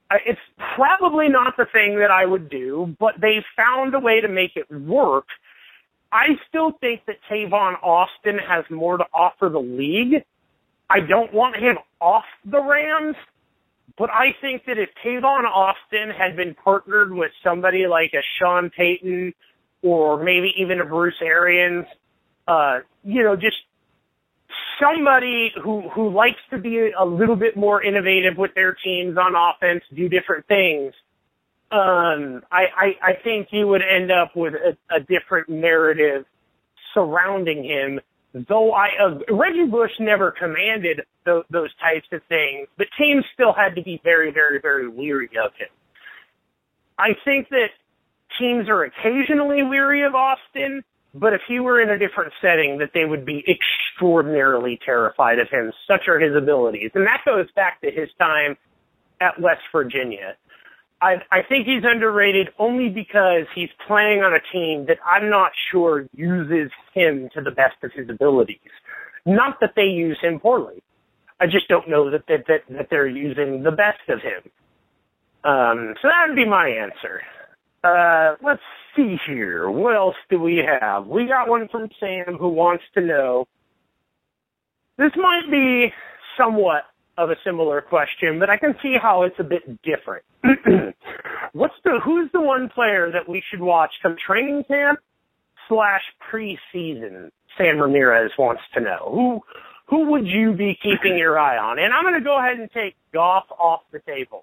It's probably not the thing that I would do, but they found a way to make it work. I still think that Tavon Austin has more to offer the league. I don't want him off the Rams, but I think that if Tavon Austin had been partnered with somebody like a Sean Payton or maybe even a Bruce Arians, uh, you know, just somebody who, who likes to be a little bit more innovative with their teams on offense, do different things, um, I, I, I think you would end up with a, a different narrative surrounding him. Though I, uh, Reggie Bush never commanded th- those types of things, but teams still had to be very, very, very weary of him. I think that teams are occasionally weary of Austin, but if he were in a different setting, that they would be extraordinarily terrified of him. Such are his abilities. And that goes back to his time at West Virginia. I, I think he's underrated only because he's playing on a team that I'm not sure uses him to the best of his abilities. Not that they use him poorly. I just don't know that, that, that, that they're using the best of him. Um, so that would be my answer. Uh, let's see here. What else do we have? We got one from Sam who wants to know. This might be somewhat of a similar question, but I can see how it's a bit different. What's the, who's the one player that we should watch come training camp slash preseason? Sam Ramirez wants to know. Who, who would you be keeping your eye on? And I'm going to go ahead and take Goff off the table.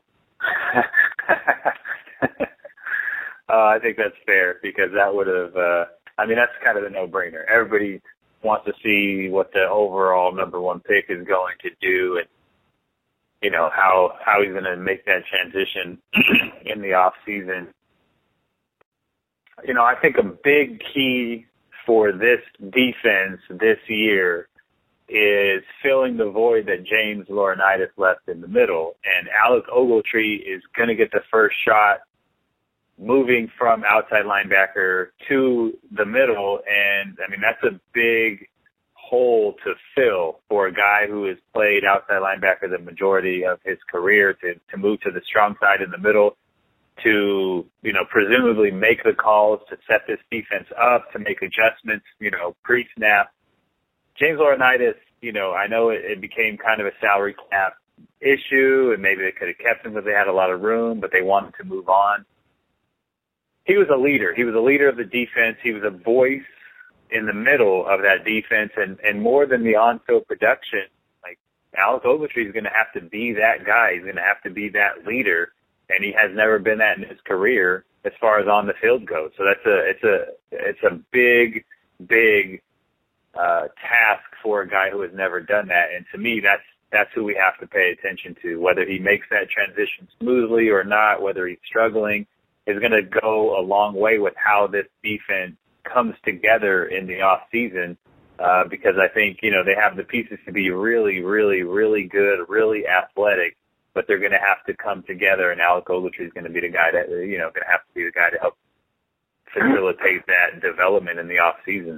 Uh, I think that's fair because that would have, uh, I mean, that's kind of a no-brainer. Everybody wants to see what the overall number one pick is going to do and, you know, how, how he's going to make that transition in the off season. You know, I think a big key for this defense this year is filling the void that James Laurinaitis left in the middle. And Alec Ogletree is going to get the first shot moving from outside linebacker to the middle. And, I mean, that's a big hole to fill for a guy who has played outside linebacker the majority of his career to, to move to the strong side in the middle, to, you know, presumably make the calls to set this defense up, to make adjustments, you know, pre-snap. James Laurinaitis, you know, I know it, it became kind of a salary cap issue, and maybe they could have kept him because they had a lot of room, but they wanted to move on. He was a leader. He was a leader of the defense. He was a voice in the middle of that defense, and, and more than the on-field production, like Alec Ogletree is going to have to be that guy. He's going to have to be that leader, and he has never been that in his career as far as on the field goes. So that's a it's a it's a big, big uh, task for a guy who has never done that. And to me, that's that's who we have to pay attention to. Whether he makes that transition smoothly or not, whether he's struggling, is going to go a long way with how this defense comes together in the off season. Uh, because I think, you know, they have the pieces to be really, really, really good, really athletic, but they're going to have to come together, and Alec Ogletree is going to be the guy that, you know, going to have to be the guy to help facilitate that development in the off season.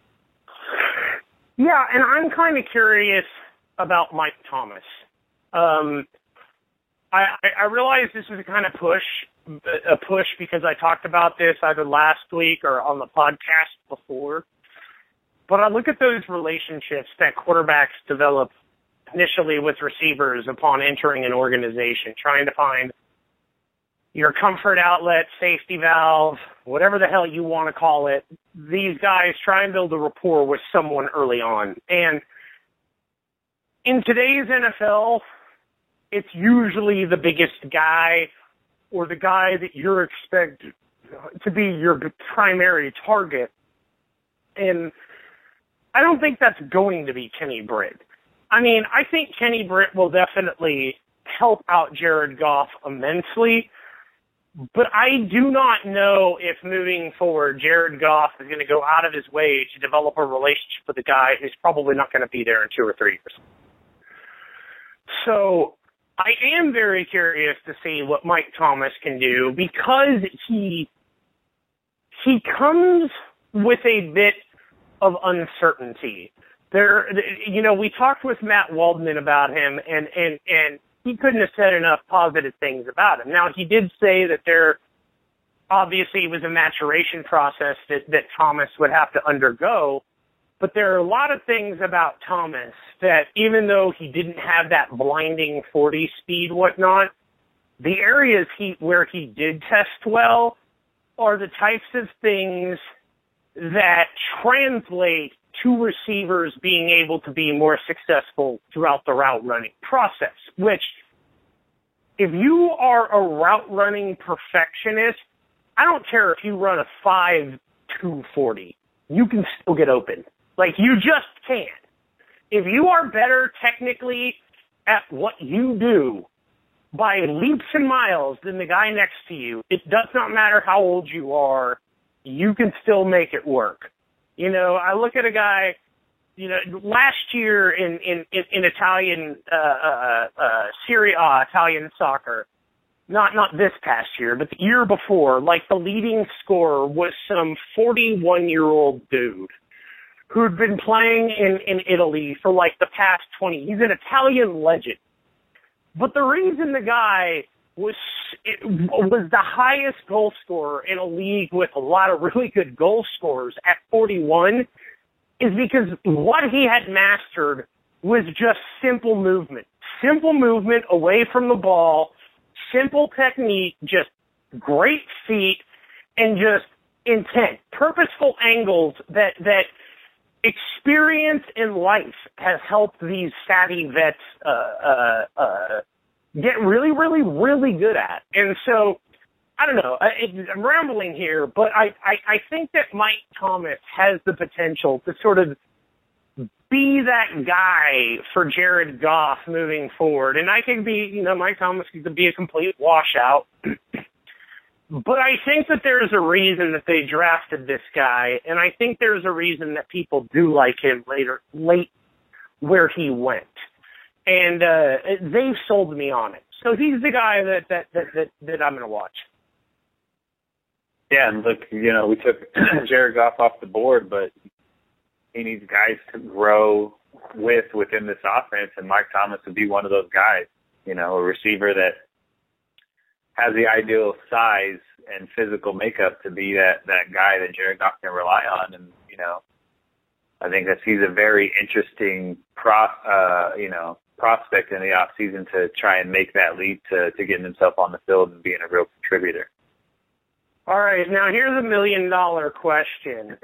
Yeah, and I'm kind of curious about Mike Thomas. Um, I, I realize this is a kind of push, a push because I talked about this either last week or on the podcast before. But I look at those relationships that quarterbacks develop initially with receivers upon entering an organization, trying to find your comfort outlet, safety valve, whatever the hell you want to call it. These guys try and build a rapport with someone early on. And in today's N F L, it's usually the biggest guy or the guy that you're expected to be your primary target. And I don't think that's going to be Kenny Britt. I mean, I think Kenny Britt will definitely help out Jared Goff immensely, but I do not know if moving forward Jared Goff is going to go out of his way to develop a relationship with a guy who's probably not going to be there in two or three years. So I am very curious to see what Mike Thomas can do because he he comes with a bit of uncertainty. There, you know, we talked with Matt Waldman about him, and, and, and he couldn't have said enough positive things about him. Now, he did say that there obviously was a maturation process that, that Thomas would have to undergo, but there are a lot of things about Thomas that even though he didn't have that blinding forty speed whatnot, the areas he where he did test well are the types of things that translate to receivers being able to be more successful throughout the route running process, which if you are a route running perfectionist, I don't care if you run a five two forty, you can still get open. Like, you just can. If you are better technically at what you do by leaps and miles than the guy next to you, it does not matter how old you are, you can still make it work. You know, I look at a guy, you know, last year in, in, in, in Italian, uh, uh, uh, Serie A, Italian soccer, not, not this past year, but the year before, like the leading scorer was some forty-one-year-old dude who'd been playing in, in Italy for like the past twenty. He's an Italian legend. But the reason the guy was it was the highest goal scorer in a league with a lot of really good goal scorers at forty-one is because what he had mastered was just simple movement. Simple movement away from the ball, simple technique, just great feet, and just intent, purposeful angles that, that experience in life has helped these savvy vets uh, uh, uh, get really, really, really good at. And so, I don't know, I, I'm rambling here, but I, I, I think that Mike Thomas has the potential to sort of be that guy for Jared Goff moving forward. And I could be, you know, Mike Thomas could be a complete washout. But I think that there's a reason that they drafted this guy, and I think there's a reason that people do like him later, late where he went. And uh, they've sold me on it. So he's the guy that, that, that, that, that I'm going to watch. Yeah, and look, you know, we took Jared Goff off the board, but he needs guys to grow with within this offense, and Mike Thomas would be one of those guys, you know, a receiver that has the ideal size and physical makeup to be that, that guy that Jared Goff can rely on. And, you know, I think that he's a very interesting pro, uh, you know, prospect in the off season to try and make that leap to, to getting himself on the field and being a real contributor. All right, now here's a million dollar question.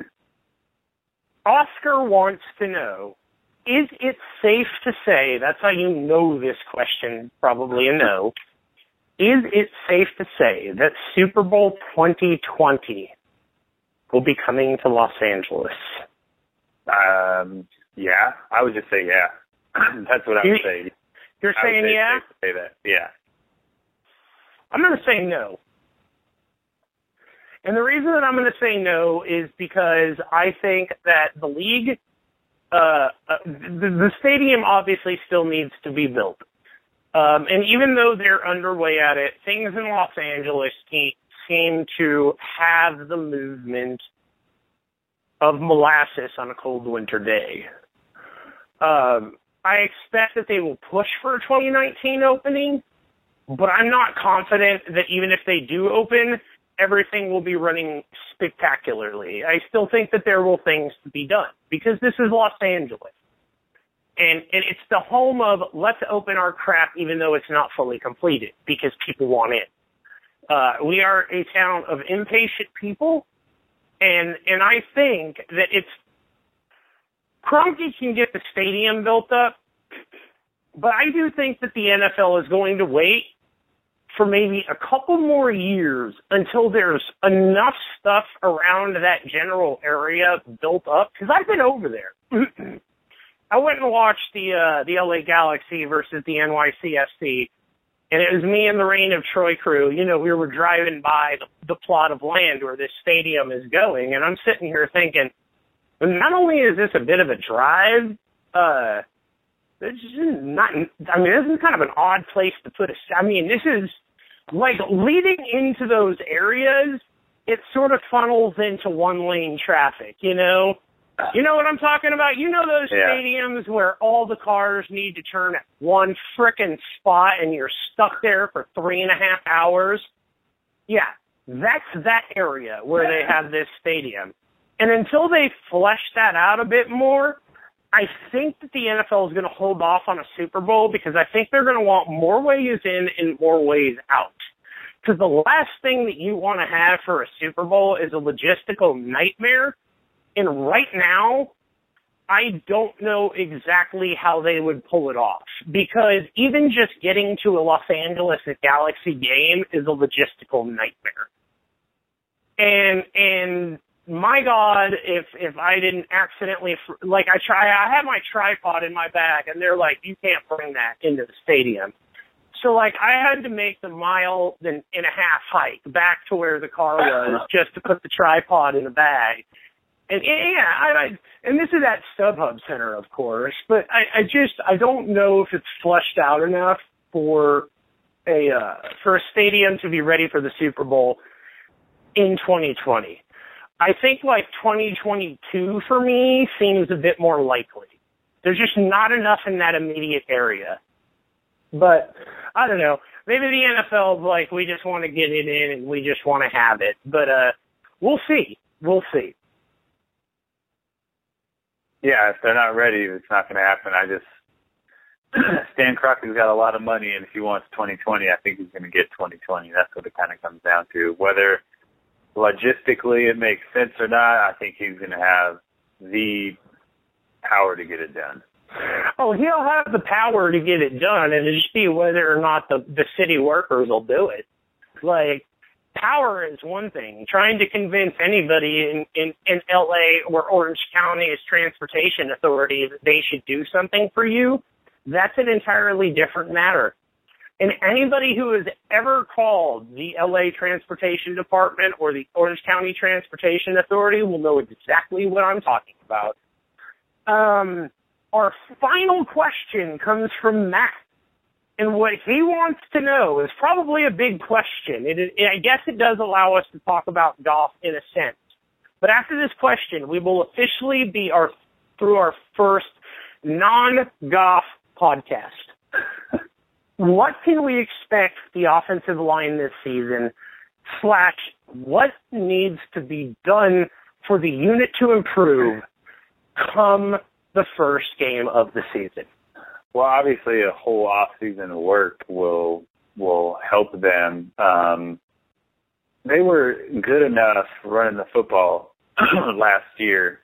Oscar wants to know, is it safe to say, that's how you know this question, probably a no, is it safe to say that Super Bowl twenty twenty will be coming to Los Angeles? Um, yeah, I would just say yeah. That's what I would say. You're I saying say yeah? It's safe to say that. Yeah. I'm going to say no. And the reason that I'm going to say no is because I think that the league, uh, uh, the, the stadium obviously still needs to be built. Um, and even though they're underway at it, things in Los Angeles seem to have the movement of molasses on a cold winter day. Um, I expect that they will push for a twenty nineteen opening, but I'm not confident that even if they do open, everything will be running spectacularly. I still think that there will things to be done because this is Los Angeles. And, and it's the home of let's open our crap even though it's not fully completed because people want in. Uh, we are a town of impatient people, and and I think that it's Kroenke can get the stadium built up, but I do think that the N F L is going to wait for maybe a couple more years until there's enough stuff around that general area built up, because I've been over there. I went and watched the uh, the L A Galaxy versus the N Y C F C, and it was me and the Reign of Troy crew. You know, we were driving by the, the plot of land where this stadium is going, and I'm sitting here thinking, not only is this a bit of a drive, uh, this is not, I mean, this is kind of an odd place to put a, I mean, this is, like, leading into those areas, it sort of funnels into one-lane traffic, you know? You know what I'm talking about? You know those yeah. stadiums where all the cars need to turn at one frickin' spot and you're stuck there for three and a half hours? Yeah, that's that area where they have this stadium. And until they flesh that out a bit more, I think that the N F L is going to hold off on a Super Bowl because I think they're going to want more ways in and more ways out. Because the last thing that you want to have for a Super Bowl is a logistical nightmare. And right now, I don't know exactly how they would pull it off. Because even just getting to a Los Angeles Galaxy game is a logistical nightmare. And, and, my God, if, if I didn't accidentally, like I try, I have my tripod in my bag and they're like, you can't bring that into the stadium. So like I had to make the mile and, and a half hike back to where the car was just to put the tripod in the bag. And yeah, I, I and this is at StubHub Center, of course, but I, I just, I don't know if it's fleshed out enough for a, uh, for a stadium to be ready for the Super Bowl in twenty twenty. I think like twenty twenty-two for me seems a bit more likely. There's just not enough in that immediate area. But I don't know. Maybe the N F L is like, we just want to get it in and we just want to have it. But uh, we'll see. We'll see. Yeah, if they're not ready, it's not going to happen. I just, Stan Crockett's got a lot of money, and if he wants twenty twenty, I think he's going to get twenty twenty. That's what it kind of comes down to. Whether logistically it makes sense or not, I think he's going to have the power to get it done. Oh, he'll have the power to get it done, and it'll just be whether or not the, the city workers will do it. Like, power is one thing. Trying to convince anybody in, in, in L A or Orange County's transportation authority that they should do something for you, that's an entirely different matter. And anybody who has ever called the L A Transportation Department or the Orange County Transportation Authority will know exactly what I'm talking about. Um, our final question comes from Matt. And what he wants to know is probably a big question. It, it, I guess it does allow us to talk about golf in a sense. But after this question, we will officially be our through our first non-golf podcast. What can we expect the offensive line this season, slash what needs to be done for the unit to improve come the first game of the season? Well, obviously a whole off-season of work will will help them. Um, they were good enough running the football last year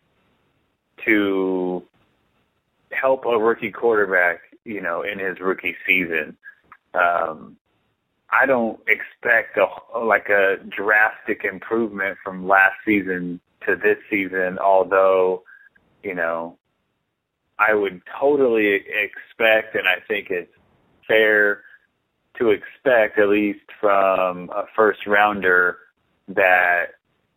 to help a rookie quarterback, you know, in his rookie season. Um, I don't expect a, like a drastic improvement from last season to this season, although, you know, I would totally expect, and I think it's fair to expect, at least from a first rounder, that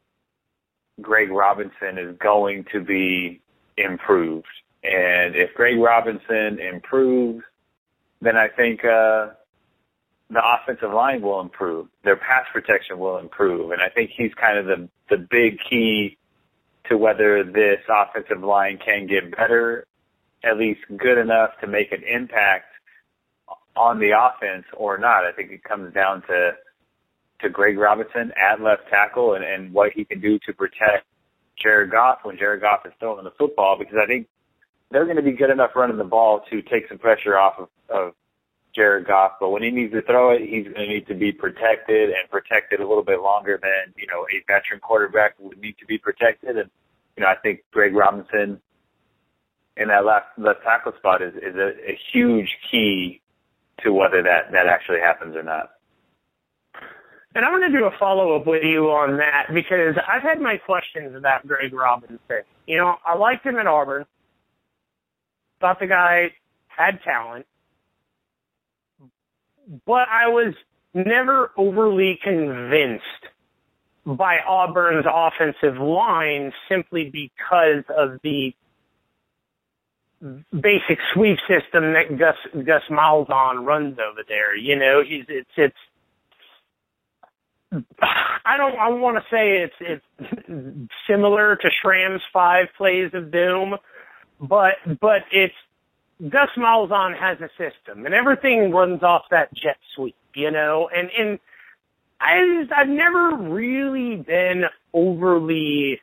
Greg Robinson is going to be improved. And if Greg Robinson improves, then I think uh, the offensive line will improve. Their pass protection will improve. And I think he's kind of the, the big key to whether this offensive line can get better, at least good enough to make an impact on the offense or not. I think it comes down to to Greg Robinson at left tackle and, and what he can do to protect Jared Goff when Jared Goff is throwing the football, because I think they're going to be good enough running the ball to take some pressure off of, of Jared Goff. But when he needs to throw it, he's going to need to be protected and protected a little bit longer than, you know, a veteran quarterback would need to be protected. And, you know, I think Greg Robinson in that left, left tackle spot is, is a, a huge key to whether that, that actually happens or not. And I'm going to do a follow-up with you on that because I've had my questions about Greg Robinson. You know, I liked him at Auburn. Thought the guy had talent. But I was never overly convinced by Auburn's offensive line simply because of the basic sweep system that Gus Gus Malzahn runs over there. You know, he's it's it's I don't. I want to say it's it's similar to Schramm's five plays of doom, but but it's Gus Malzahn has a system, and everything runs off that jet sweep, you know. And and I I've never really been overly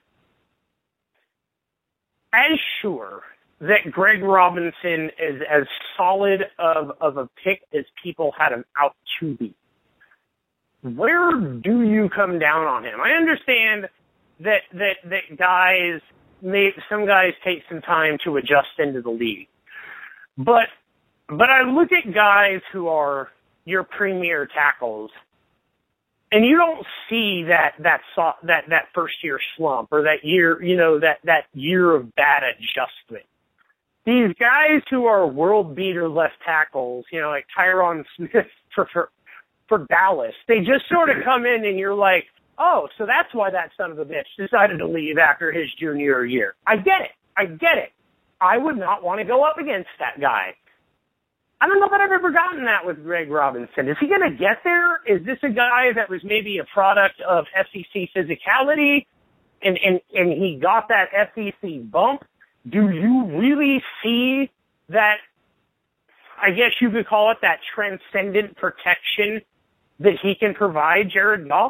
as sure that Greg Robinson is as solid of of a pick as people had him out to be. Where do you come down on him? I understand that that that guys may some guys take some time to adjust into the league, but but I look at guys who are your premier tackles, and you don't see that that that that first year slump or that year you know that that year of bad adjustment. These guys who are world beater left tackles, you know, like Tyron Smith for. for for Dallas, they just sort of come in and you're like, oh, so that's why that son of a bitch decided to leave after his junior year. I get it. I get it. I would not want to go up against that guy. I don't know that I've ever gotten that with Greg Robinson. Is he going to get there? Is this a guy that was maybe a product of S E C physicality and, and, and he got that S E C bump? Do you really see that, I guess you could call it that transcendent protection that he can provide Jared Goff?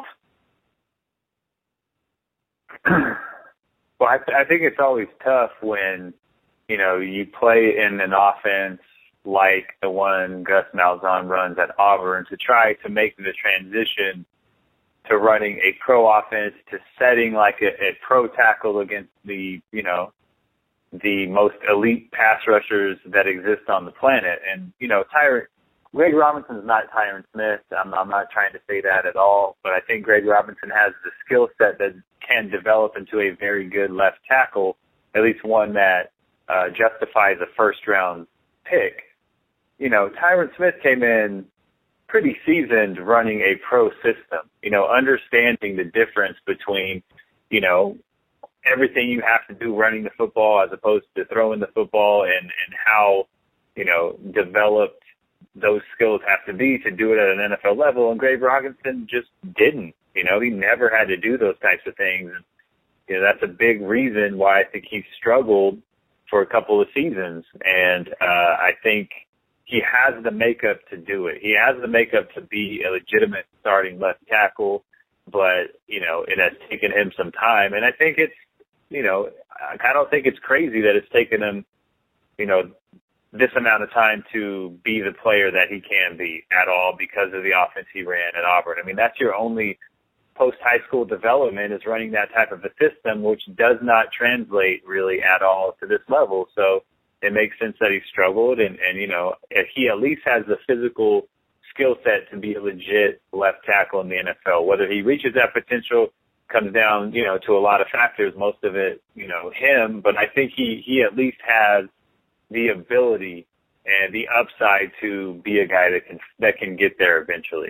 Well, I, th- I think it's always tough when, you know, you play in an offense like the one Gus Malzahn runs at Auburn to try to make the transition to running a pro offense to setting like a, a pro tackle against the, you know, the most elite pass rushers that exist on the planet. And, you know, Tyron, Greg Robinson's not Tyron Smith. I'm, I'm not trying to say that at all, but I think Greg Robinson has the skill set that can develop into a very good left tackle, at least one that uh, justifies a first-round pick. You know, Tyron Smith came in pretty seasoned running a pro system, you know, understanding the difference between, you know, everything you have to do running the football as opposed to throwing the football and, and how, you know, developed those skills have to be to do it at an N F L level. And Greg Robinson just didn't, you know, he never had to do those types of things. And, you know, that's a big reason why I think he struggled for a couple of seasons. And uh, I think he has the makeup to do it. He has the makeup to be a legitimate starting left tackle, but, you know, it has taken him some time. And I think it's, you know, I don't think it's crazy that it's taken him, you know, this amount of time to be the player that he can be at all because of the offense he ran at Auburn. I mean, that's your only post-high school development is running that type of a system, which does not translate really at all to this level. So it makes sense that he struggled. And, and you know, if he at least has the physical skill set to be a legit left tackle in the N F L, whether he reaches that potential comes down, you know, to a lot of factors, most of it, you know, him. But I think he, he at least has the ability and the upside to be a guy that can that can get there eventually.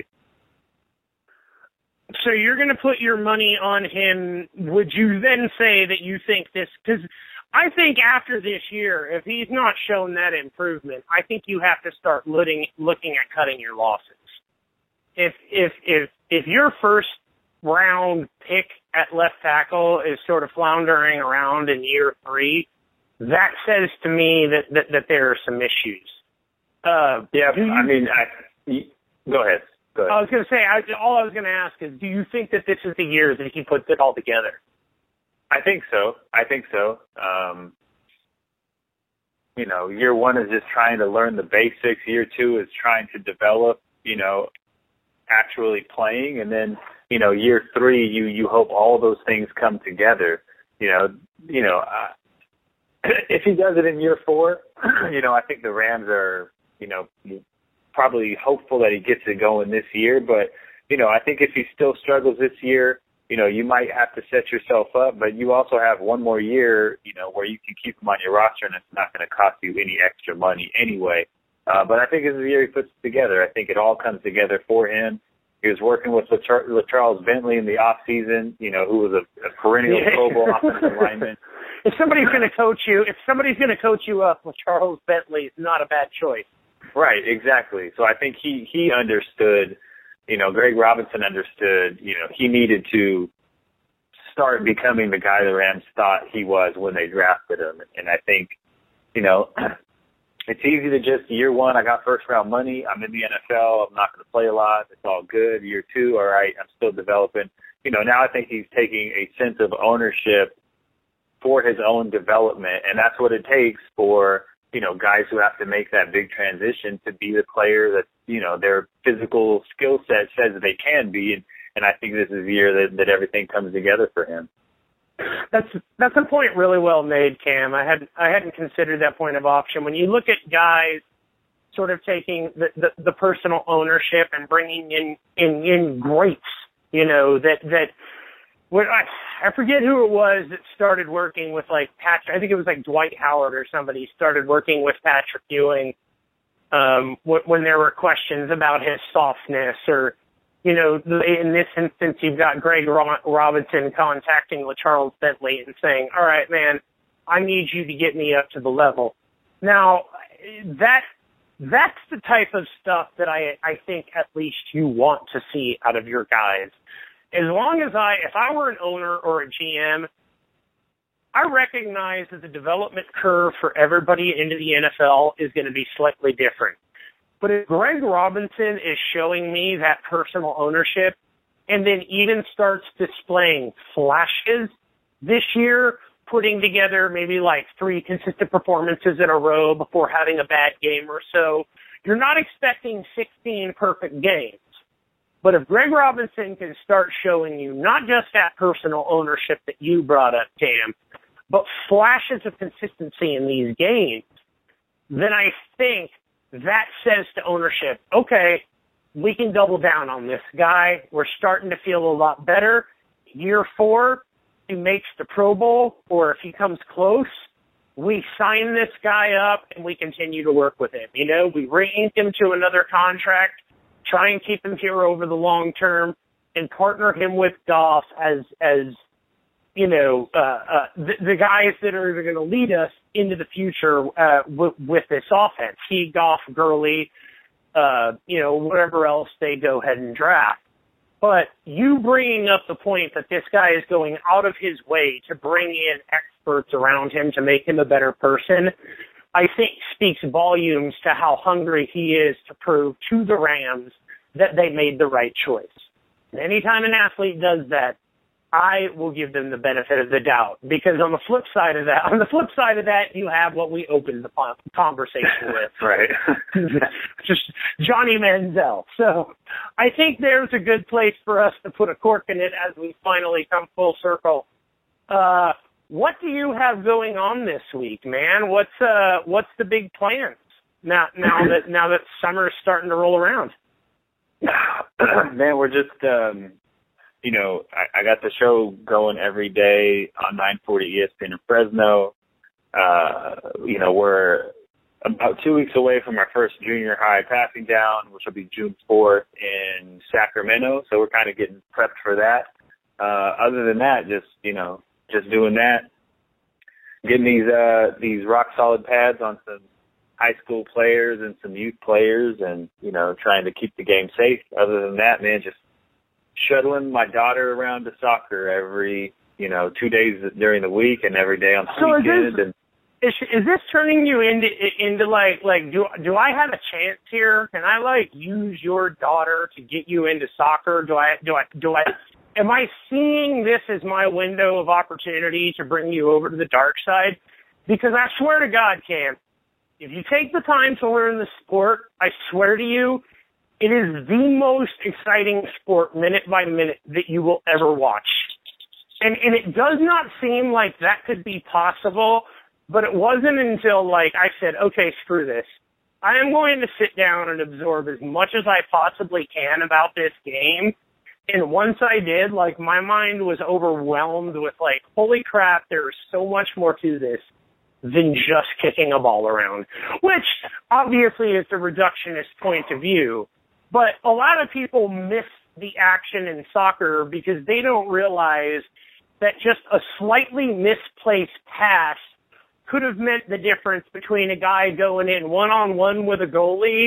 So you're going to put your money on him. Would you then say that you think this, because I think after this year, if he's not shown that improvement, I think you have to start looking looking at cutting your losses. If if if if your first round pick at left tackle is sort of floundering around in year three, that says to me that, that, that there are some issues. Uh, yeah, you, I mean, I, go ahead. Go ahead. I was going to say, I, all I was going to ask is, do you think that this is the year that he puts it all together? I think so. I think so. Um, you know, year one is just trying to learn the basics. Year two is trying to develop, you know, actually playing. And then, you know, year three, you, you hope all those things come together. You know, you know, uh, if he does it in year four, you know, I think the Rams are, you know, probably hopeful that he gets it going this year. But, you know, I think if he still struggles this year, you know, you might have to set yourself up, but you also have one more year, you know, where you can keep him on your roster and it's not going to cost you any extra money anyway. Uh, but I think as the year he puts it together, I think it all comes together for him. He was working with LaCharles Bentley in the off season, you know, who was a, a perennial Pro Bowl offensive lineman. If somebody's going to coach you, if somebody's going to coach you up, LaCharles Bentley is not a bad choice. Right, exactly. So I think he, he understood you know, Greg Robinson understood, you know, he needed to start becoming the guy the Rams thought he was when they drafted him. And I think, you know, it's easy to just, year one, I got first round money. I'm in the N F L. I'm not going to play a lot. It's all good. Year two, all right, I'm still developing. You know, now I think he's taking a sense of ownership for his own development. And that's what it takes for, you know, guys who have to make that big transition to be the player that, you know, their physical skill set says that they can be. And, and I think this is the year that, that everything comes together for him. That's that's a point really well made, Cam. I hadn't I hadn't considered that point of option. When you look at guys sort of taking the, the, the personal ownership and bringing in, in in greats, you know, that that what I I forget who it was that started working with like Patrick. I think it was like Dwight Howard or somebody started working with Patrick Ewing um, when there were questions about his softness or. You know, in this instance, you've got Greg Robinson contacting LaCharles Bentley and saying, all right, man, I need you to get me up to the level. Now, that that's the type of stuff that I, I think at least you want to see out of your guys. As long as I, if I were an owner or a G M, I recognize that the development curve for everybody into the N F L is going to be slightly different. But if Greg Robinson is showing me that personal ownership and then even starts displaying flashes this year, putting together maybe like three consistent performances in a row before having a bad game or so, you're not expecting sixteen perfect games. But if Greg Robinson can start showing you not just that personal ownership that you brought up, Cam, but flashes of consistency in these games, then I think that says to ownership, okay, we can double down on this guy. We're starting to feel a lot better. Year four, he makes the Pro Bowl, or if he comes close, we sign this guy up and we continue to work with him. You know, we re-ink him to another contract, try and keep him here over the long term, and partner him with Goff as, as you know, uh, uh, the, the guys that are going to lead us into the future uh, with, with this offense. He, Goff, Gurley, uh, you know, whatever else they go ahead and draft. But you bringing up the point that this guy is going out of his way to bring in experts around him to make him a better person, I think speaks volumes to how hungry he is to prove to the Rams that they made the right choice. And anytime an athlete does that, I will give them the benefit of the doubt, because on the flip side of that, on the flip side of that, you have what we opened the conversation with. Right. Just Johnny Manziel. So I think there's a good place for us to put a cork in it as we finally come full circle. Uh, what do you have going on this week, man? What's, uh, what's the big plans now, now that, now that summer is starting to roll around? Man, we're just, um, you know, I, I got the show going every day on nine forty E S P N in Fresno. Uh, you know, we're about two weeks away from our first junior high passing down, which will be June fourth in Sacramento. So we're kind of getting prepped for that. Uh, other than that, just, you know, just doing that, getting these, uh, these rock solid pads on some high school players and some youth players and, you know, trying to keep the game safe. Other than that, man, just shuttling my daughter around to soccer every, you know, two days during the week and every day on the so weekend. Is this, and is, is this turning you into into like like do do I have a chance here? Can I like use your daughter to get you into soccer? Do I do I do I am I seeing this as my window of opportunity to bring you over to the dark side? Because I swear to God, Cam, if you take the time to learn the sport, I swear to you, it is the most exciting sport minute by minute that you will ever watch. And and it does not seem like that could be possible, but it wasn't until like I said, okay, screw this. I am going to sit down and absorb as much as I possibly can about this game. And once I did, like my mind was overwhelmed with like, holy crap, there's so much more to this than just kicking a ball around, which obviously is the reductionist point of view. But a lot of people miss the action in soccer because they don't realize that just a slightly misplaced pass could have meant the difference between a guy going in one-on-one with a goalie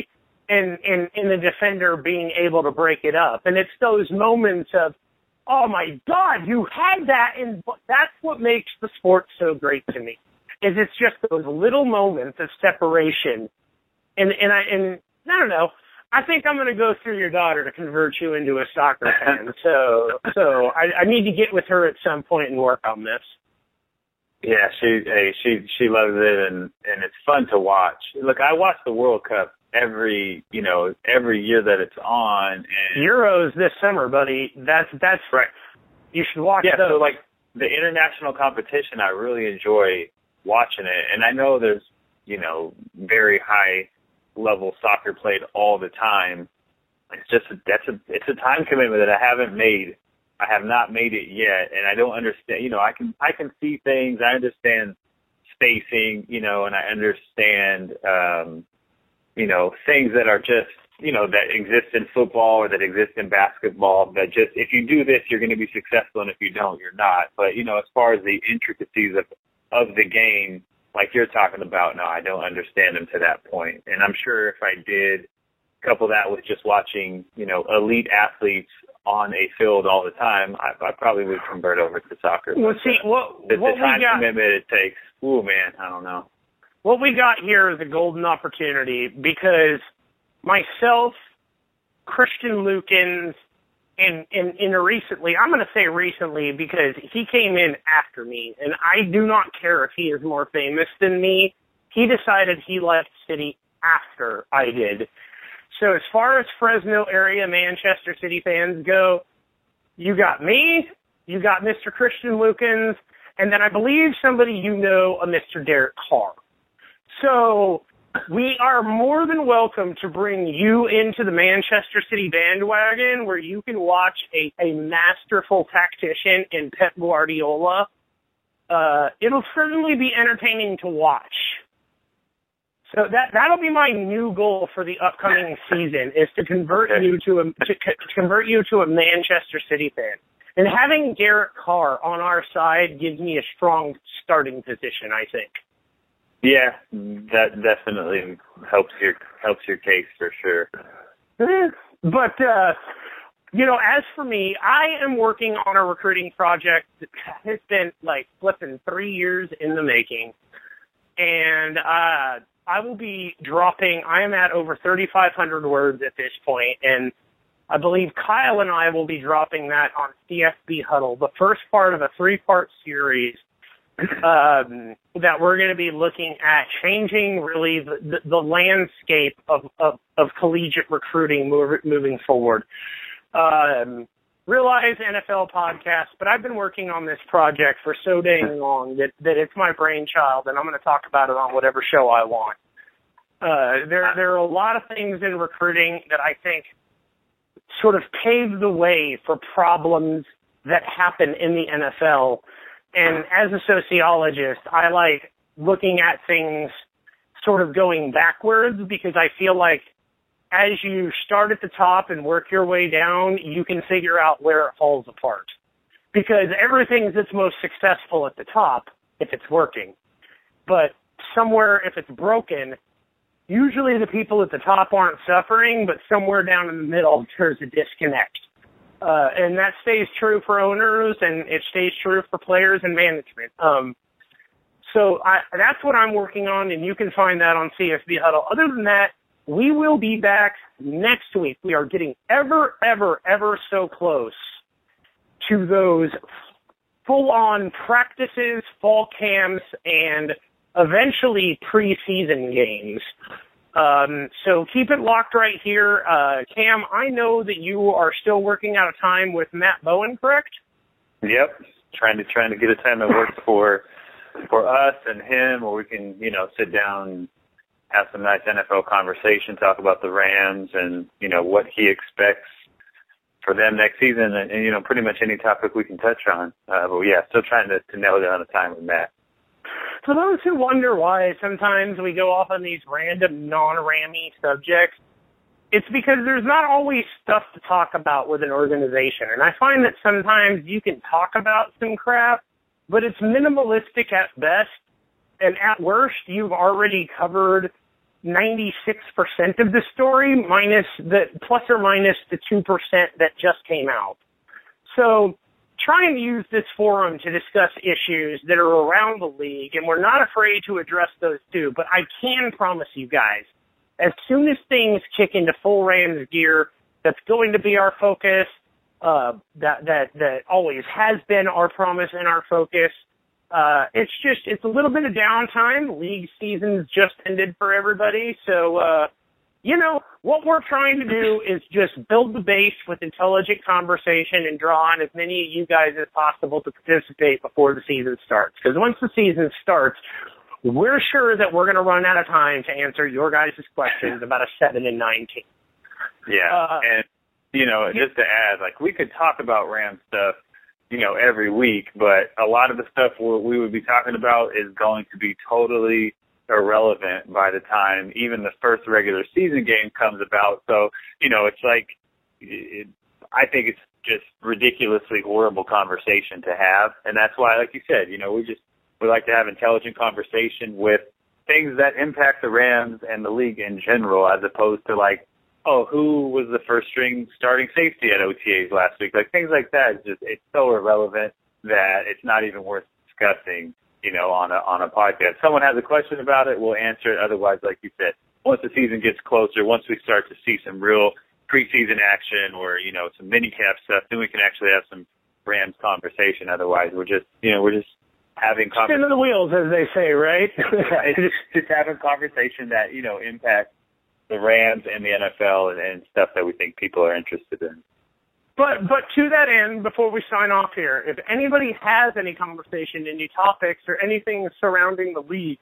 and, and, and the defender being able to break it up. And it's those moments of, oh my God, you had that, and that's what makes the sport so great to me. Is it's just those little moments of separation, and and I and I don't know. I think I'm going to go through your daughter to convert you into a soccer fan. So so I, I need to get with her at some point and work on this. Yeah, she hey, she she loves it, and and it's fun to watch. Look, I watch the World Cup every you know every year that it's on. And Euros this summer, buddy. That's that's right. You should watch yeah, those. So like the international competition, I really enjoy watching it. And I know there's, you know, very high level soccer played all the time. It's just, a, that's a, it's a time commitment that I haven't made. I have not made it yet. And I don't understand, you know, I can, I can see things. I understand spacing, you know, and I understand, um, you know, things that are just, you know, that exist in football or that exist in basketball, that just, if you do this, you're going to be successful. And if you don't, you're not. But, you know, as far as the intricacies of, of the game, like you're talking about, no, I don't understand them to that point. And I'm sure if I did couple that with just watching, you know, elite athletes on a field all the time, I, I probably would convert over to soccer. Well, see, what, the, what the time we got, commitment it takes, ooh, man, I don't know. What we got here is a golden opportunity because myself, Christian Lukens, And, and, and recently, I'm going to say recently because he came in after me, and I do not care if he is more famous than me. He decided he left City after I did. So as far as Fresno area Manchester City fans go, you got me, you got Mister Christian Lukens, and then I believe somebody you know, a Mister Derek Carr. So we are more than welcome to bring you into the Manchester City bandwagon where you can watch a, a masterful tactician in Pep Guardiola. Uh, it'll certainly be entertaining to watch. So that, that'll be my new goal for the upcoming season is to convert okay. you to a, to, to convert you to a Manchester City fan. And having Derek Carr on our side gives me a strong starting position, I think. Yeah, that definitely helps your helps your case for sure. But uh, you know, as for me, I am working on a recruiting project that has been like flipping three years in the making, and uh, I will be dropping. I am at over thirty-five hundred words at this point, and I believe Kyle and I will be dropping that on C F B Huddle, the first part of a three-part series. Um, that we're going to be looking at changing really the, the, the landscape of, of, of collegiate recruiting move, moving forward. Um, realize N F L podcast, but I've been working on this project for so dang long that, that it's my brainchild, and I'm going to talk about it on whatever show I want. Uh, there, there are a lot of things in recruiting that I think sort of pave the way for problems that happen in the N F L. And as a sociologist, I like looking at things sort of going backwards because I feel like as you start at the top and work your way down, you can figure out where it falls apart. Because everything's its most successful at the top if it's working. But somewhere, if it's broken, usually the people at the top aren't suffering, but somewhere down in the middle, there's a disconnect. Uh, and that stays true for owners, and it stays true for players and management. Um, so I, that's what I'm working on, and you can find that on C F B Huddle. Other than that, we will be back next week. We are getting ever, ever, ever so close to those full-on practices, fall camps, and eventually preseason games. Um, so keep it locked right here. Uh, Cam, I know that you are still working out a time with Matt Bowen, correct? Yep. Trying to, trying to get a time that works for, for us and him, where we can, you know, sit down and have some nice N F L conversation, talk about the Rams and, you know, what he expects for them next season and, and you know, pretty much any topic we can touch on. Uh, but yeah, still trying to, to nail down a time with Matt. For those who wonder why sometimes we go off on these random non-Rammy subjects, it's because there's not always stuff to talk about with an organization. And I find that sometimes you can talk about some crap, but it's minimalistic at best. And at worst, you've already covered ninety-six percent of the story, minus the plus or minus the two percent that just came out. So try and use this forum to discuss issues that are around the league, and we're not afraid to address those too. But I can promise you guys, as soon as things kick into full Rams gear, that's going to be our focus. Uh, that that that always has been our promise and our focus. Uh, it's just, it's a little bit of downtime. League season's just ended for everybody. So, uh, you know, what we're trying to do is just build the base with intelligent conversation and draw on as many of you guys as possible to participate before the season starts. Because once the season starts, we're sure that we're going to run out of time to answer your guys' questions about a seven and nine team. Yeah. Uh, and, you know, just to add, like, we could talk about Rams stuff, you know, every week, but a lot of the stuff we would be talking about is going to be totally irrelevant by the time even the first regular season game comes about. So, you know, it's like, it, I think it's just ridiculously horrible conversation to have. And that's why, like you said, you know, we just, we like to have intelligent conversation with things that impact the Rams and the league in general, as opposed to like, oh, who was the first string starting safety at O T As last week? Like, things like that, it's just, it's so irrelevant that it's not even worth discussing, you know, on a, on a podcast. Someone has a question about it, we'll answer it. Otherwise, like you said, once the season gets closer, once we start to see some real preseason action or, you know, some mini cap stuff, then we can actually have some Rams conversation. Otherwise, we're just, you know, we're just having conversation. Spinning the wheels, as they say, right? It's just, just having conversation that, you know, impacts the Rams and the N F L and, and stuff that we think people are interested in. But but to that end, before we sign off here, if anybody has any conversation, any topics, or anything surrounding the league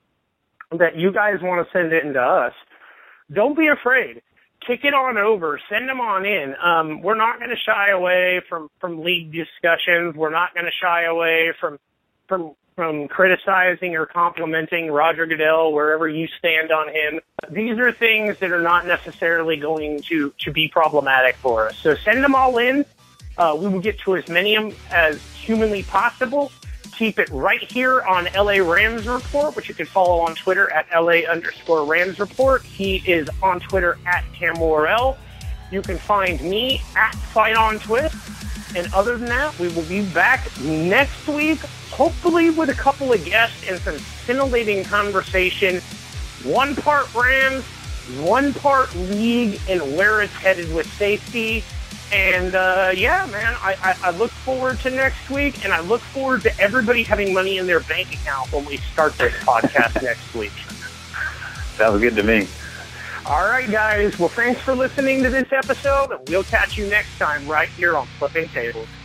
that you guys want to send it into us, don't be afraid. Kick it on over. Send them on in. Um, we're not going to shy away from, from league discussions. We're not going to shy away from from from criticizing or complimenting Roger Goodell wherever you stand on him. These are things that are not necessarily going to, to be problematic for us. So send them all in. Uh, we will get to as many of them as humanly possible. Keep it right here on L A Rams Report, which you can follow on Twitter at L A underscore Rams Report. He is on Twitter at Cam Worrell. You can find me at Fight on Twist. And other than that, we will be back next week, hopefully with a couple of guests and some scintillating conversation. One part Rams, one part league, and where it's headed with safety. And, uh, yeah, man, I, I, I look forward to next week, and I look forward to everybody having money in their bank account when we start this podcast next week. Sounds good to me. All right, guys. Well, thanks for listening to this episode, and we'll catch you next time right here on Flipping Tables.